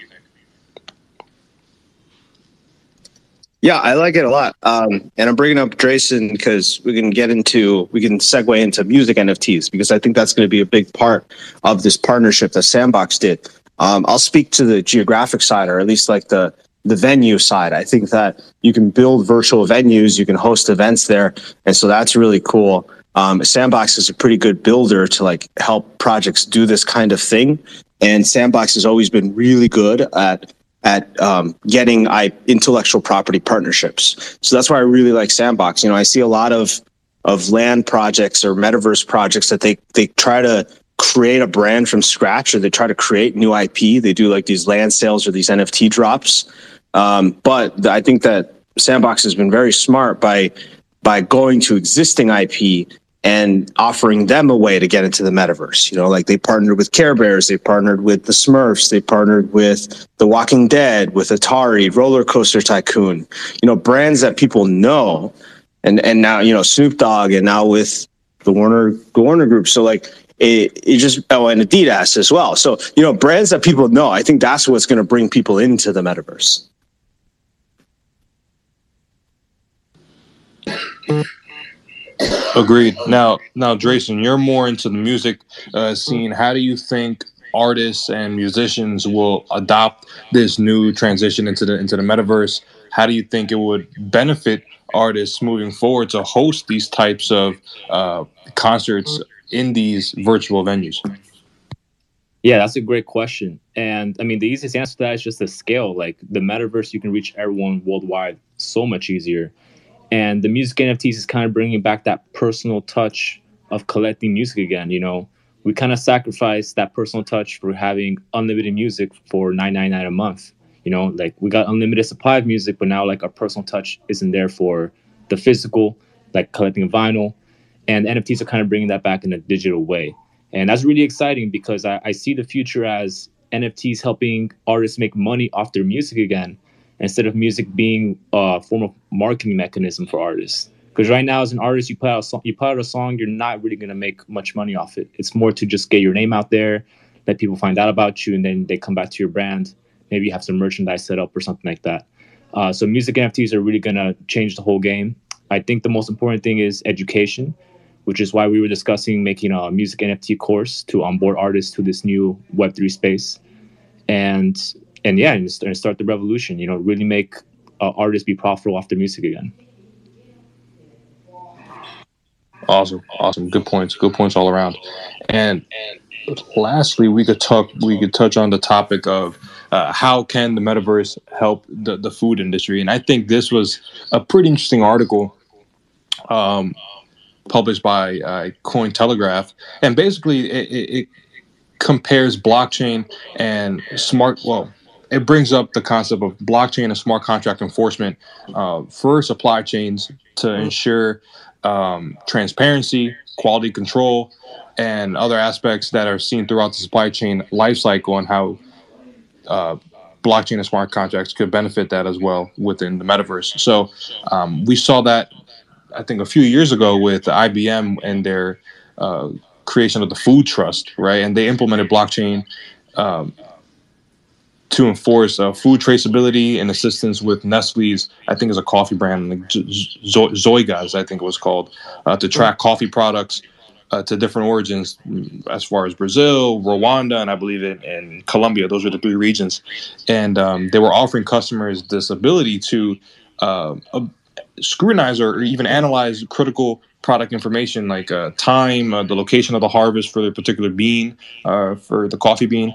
Yeah, I like it a lot. And I'm bringing up Drayson because we can segue into music NFTs, because I think that's going to be a big part of this partnership that Sandbox did. I'll speak to the geographic side, or at least like the venue side. I think that you can build virtual venues, you can host events there. And so that's really cool. Sandbox is a pretty good builder to like help projects do this kind of thing. And Sandbox has always been really good at getting intellectual property partnerships. So that's why I really like Sandbox. I see a lot of land projects or metaverse projects that they try to create a brand from scratch, or they try to create new IP. They do like these land sales or these NFT drops. But I think that Sandbox has been very smart by going to existing IP and offering them a way to get into the metaverse. Like they partnered with Care Bears, they partnered with the Smurfs, they partnered with The Walking Dead, with Atari, Roller Coaster Tycoon, brands that people know. And now, Snoop Dogg, and now with the Warner Group. So like and Adidas as well. So, brands that people know, I think that's what's going to bring people into the metaverse. Agreed. Now, Drayson, you're more into the music scene. How do you think artists and musicians will adopt this new transition into the metaverse? How do you think it would benefit artists moving forward to host these types of concerts in these virtual venues? Yeah, that's a great question. And I mean, the easiest answer to that is just the scale. Like the metaverse, you can reach everyone worldwide so much easier. And the music NFTs is kind of bringing back that personal touch of collecting music again. You know, we kind of sacrificed that personal touch for having unlimited music for $9.99 a month. You know, like we got unlimited supply of music, but now like our personal touch isn't there for the physical, like collecting vinyl. And NFTs are kind of bringing that back in a digital way. And that's really exciting because I see the future as NFTs helping artists make money off their music again, instead of music being a form of marketing mechanism for artists. Because right now, as an artist, you put out a song, you're not really going to make much money off it. It's more to just get your name out there, let people find out about you, and then they come back to your brand. Maybe you have some merchandise set up or something like that. So music NFTs are really going to change the whole game. I think the most important thing is education, which is why we were discussing making a music NFT course to onboard artists to this new Web3 space. And start the revolution, you know, really make artists be profitable off their music again. Awesome. Good points all around. And lastly, we could touch on the topic of how can the metaverse help the food industry. And I think this was a pretty interesting article published by Cointelegraph, and basically it compares blockchain and it brings up the concept of blockchain and smart contract enforcement for supply chains to ensure transparency, quality control, and other aspects that are seen throughout the supply chain lifecycle, and how blockchain and smart contracts could benefit that as well within the metaverse. So we saw that, I think, a few years ago with IBM and their creation of the Food Trust, right? And they implemented blockchain to enforce food traceability and assistance with Nestle's, I think, is a coffee brand, like Zoigas, I think it was called, to track coffee products to different origins, as far as Brazil, Rwanda, and I believe in Colombia. Those were the three regions. And they were offering customers this ability to scrutinize or even analyze critical product information like time, the location of the harvest for the particular bean, for the coffee bean,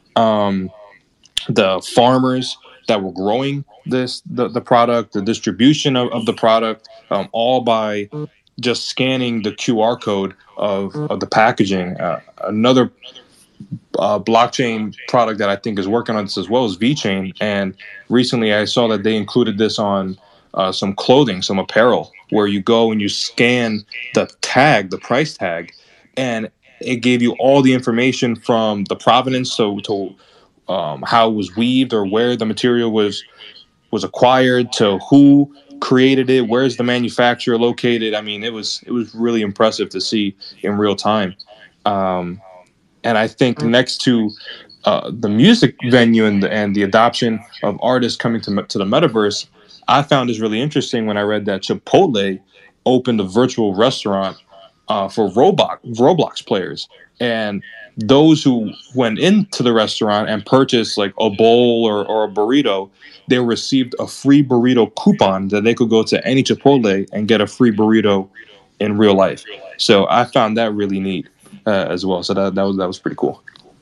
the farmers that were growing the product, the distribution of the product, all by just scanning the QR code of the packaging. Another blockchain product that I think is working on this as well is VeChain. And recently I saw that they included this on some clothing, some apparel, where you go and you scan the tag, the price tag, and it gave you all the information from the provenance, so to how it was weaved or where the material was acquired, to who created it, where's the manufacturer located. I mean, it was really impressive to see in real time. And I think next to the music venue and the adoption of artists coming to the metaverse, I found this really interesting when I read that Chipotle opened a virtual restaurant for Roblox players. And those who went into the restaurant and purchased like a bowl or a burrito, they received a free burrito coupon that they could go to any Chipotle and get a free burrito in real life. So I found that really neat as well. So that was pretty cool.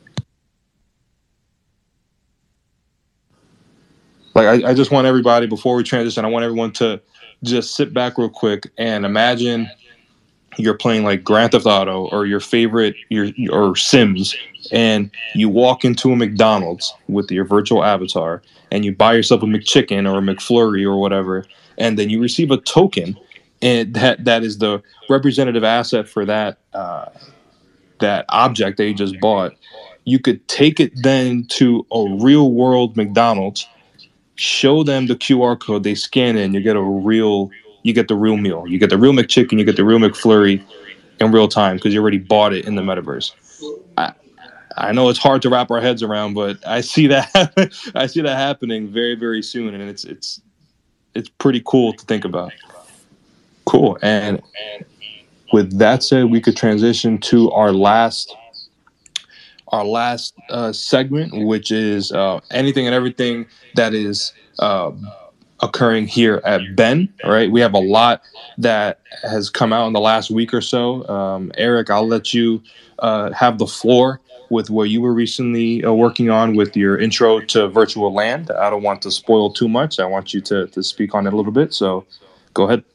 Like I just want everybody, before we transition, I want everyone to just sit back real quick and imagine you're playing like Grand Theft Auto or your favorite or Sims, and you walk into a McDonald's with your virtual avatar and you buy yourself a McChicken or a McFlurry or whatever, and then you receive a token, and that is the representative asset for that object that you just bought. You could take it then to a real world McDonald's, show them the QR code, they scan it, and you get the real meal. You get the real McChicken, you get the real McFlurry in real time because you already bought it in the metaverse. I know it's hard to wrap our heads around, but I see that happening very, very soon, and it's pretty cool to think about. Cool. And with that said, we could transition to our last our last segment, which is anything and everything that is occurring here at Ben. All right, we have a lot that has come out in the last week or so. Eric, I'll let you have the floor with what you were recently working on with your intro to virtual land. I don't want to spoil too much. I want you to speak on it a little bit. So go ahead.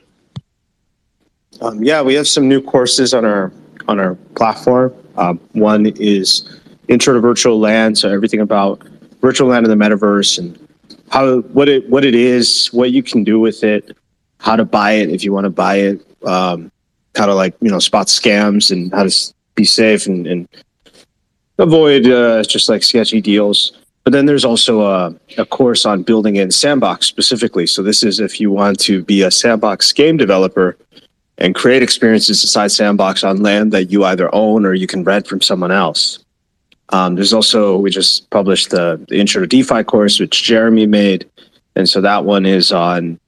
Yeah, we have some new courses on our platform. One is Intro to Virtual Land, so everything about virtual land in the metaverse and what it is, what you can do with it, how to buy it if you want to buy it, how to spot scams and how to be safe and avoid just like sketchy deals. But then there's also a course on building in Sandbox specifically. So this is if you want to be a Sandbox game developer and create experiences inside Sandbox on land that you either own or you can rent from someone else. There's also, we just published the Intro to DeFi course, which Jeremy made. And so that one is on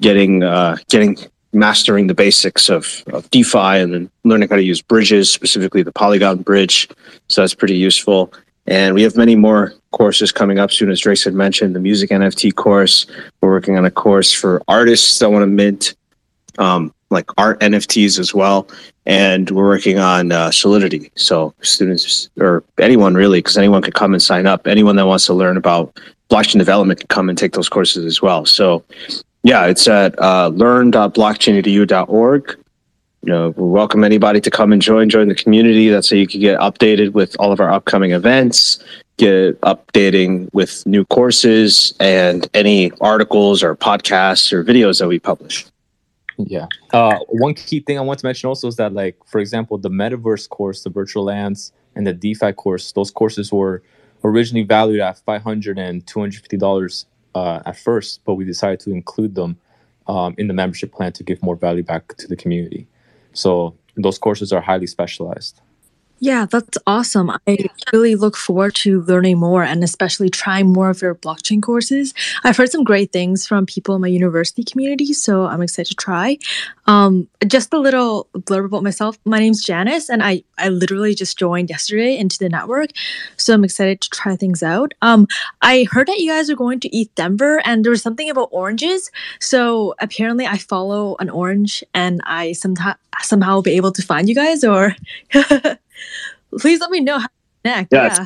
mastering the basics of DeFi and then learning how to use bridges, specifically the Polygon bridge. So that's pretty useful. And we have many more courses coming up soon, as Drake had mentioned, the music NFT course. We're working on a course for artists that want to mint like art NFTs as well. And we're working on Solidity. So students or anyone really, because anyone could come and sign up. Anyone that wants to learn about blockchain development can come and take those courses as well. So yeah, it's at learn.blockchainedu.org. We welcome anybody to come and join the community. That's how you can get updated with all of our upcoming events, get updating with new courses and any articles or podcasts or videos that we publish. Yeah. One key thing I want to mention also is that, like, for example, the Metaverse course, the Virtual Lands, and the DeFi course, those courses were originally valued at $500 and $250 at first, but we decided to include them in the membership plan to give more value back to the community. So those courses are highly specialized. Yeah, that's awesome. I really look forward to learning more and especially trying more of your blockchain courses. I've heard some great things from people in my university community, so I'm excited to try. Just a little blurb about myself. My name's Janice, and I literally just joined yesterday into the network, so I'm excited to try things out. I heard that you guys are going to ETH Denver, and there was something about oranges. So apparently I follow an orange, and I somehow be able to find you guys, or... Please let me know how to connect. Yes.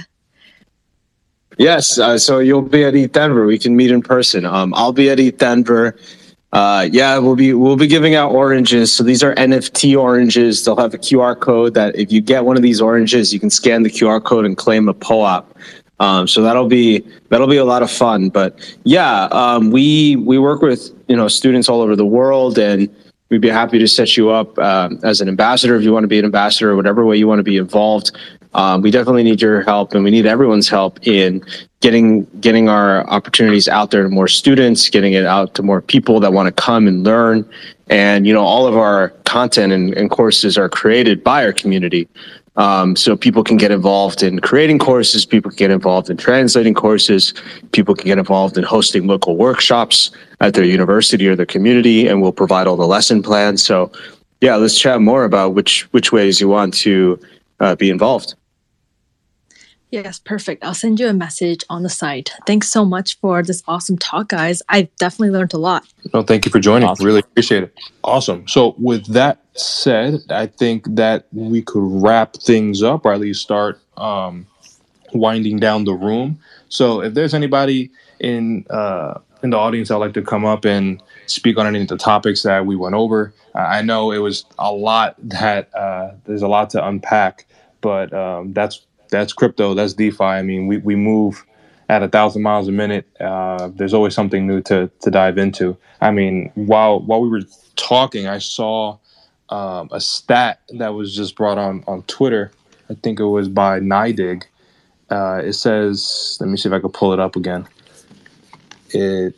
Yeah. Yes. So you'll be at ETH Denver. We can meet in person. I'll be at ETH Denver. We'll be giving out oranges. So these are NFT oranges. They'll have a QR code that if you get one of these oranges, you can scan the QR code and claim a POAP. So that'll be a lot of fun. But yeah, we work with students all over the world, and we'd be happy to set you up as an ambassador if you want to be an ambassador, whatever way you want to be involved. We definitely need your help, and we need everyone's help in getting our opportunities out there to more students, getting it out to more people that want to come and learn. And, all of our content and courses are created by our community. So people can get involved in creating courses, people can get involved in translating courses, people can get involved in hosting local workshops at their university or their community, and we'll provide all the lesson plans. So yeah, let's chat more about which ways you want to be involved. Yes, perfect. I'll send you a message on the site. Thanks so much for this awesome talk, guys. I definitely learned a lot. No, thank you for joining. Awesome. Really appreciate it. Awesome. So with that said, I think that we could wrap things up, or at least start winding down the room. So if there's anybody in the audience that'd like to come up and speak on any of the topics that we went over, I know it was a lot that there's a lot to unpack, but that's crypto, that's DeFi. I mean, we move at 1,000 miles a minute. There's always something new to dive into. I mean, while we were talking, I saw a stat that was just brought on Twitter. I think it was by NYDIG. It says, let me see if I can pull it up again. It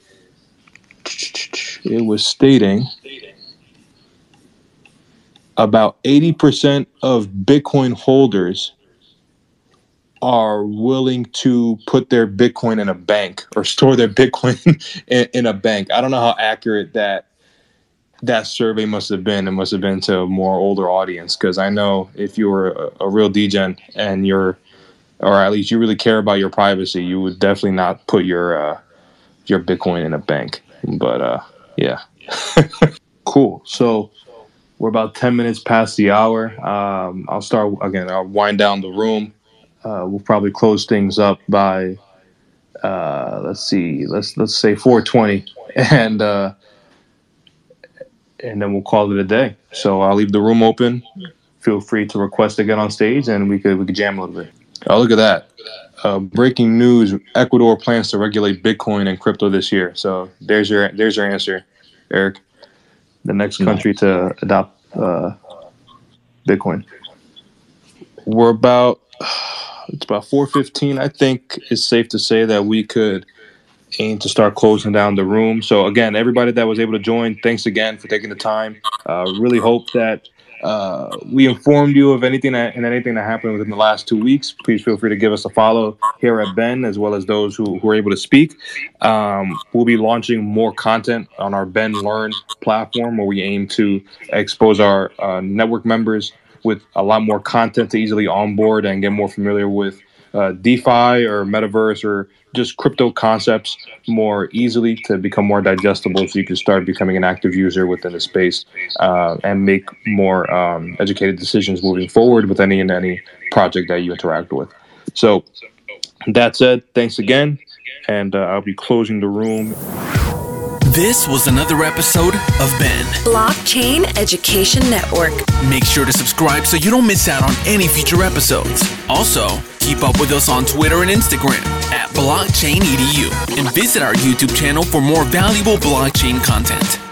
was stating about 80% of Bitcoin holders are willing to put their Bitcoin in a bank or store their Bitcoin in a bank. I don't know how accurate that survey must have been. It must have been to a more older audience, because I know if you were a real degen and you're or at least you really care about your privacy, you would definitely not put your Bitcoin in a bank. But yeah. Cool. So we're about 10 minutes past the hour. I'll start again. I'll wind down the room. We'll probably close things up by let's say 4:20, and then we'll call it a day. So I'll leave the room open. Feel free to request to get on stage, and we could jam a little bit. Oh, look at that! Breaking news: Ecuador plans to regulate Bitcoin and crypto this year. So there's your answer, Eric. The next country to adopt Bitcoin. It's about 4:15. I think it's safe to say that we could aim to start closing down the room. So again, everybody that was able to join, thanks again for taking the time. Really hope that we informed you of anything that happened within the last 2 weeks. Please feel free to give us a follow here at Ben, as well as those who are able to speak. We'll be launching more content on our Ben Learn platform, where we aim to expose our network members with a lot more content to easily onboard and get more familiar with DeFi or metaverse or just crypto concepts more easily, to become more digestible, so you can start becoming an active user within the space and make more educated decisions moving forward with any project that you interact with. So that said, thanks again, and I'll be closing the room. This was another episode of Ben, Blockchain Education Network. Make sure to subscribe so you don't miss out on any future episodes. Also, keep up with us on Twitter and Instagram at BlockchainEDU, and visit our YouTube channel for more valuable blockchain content.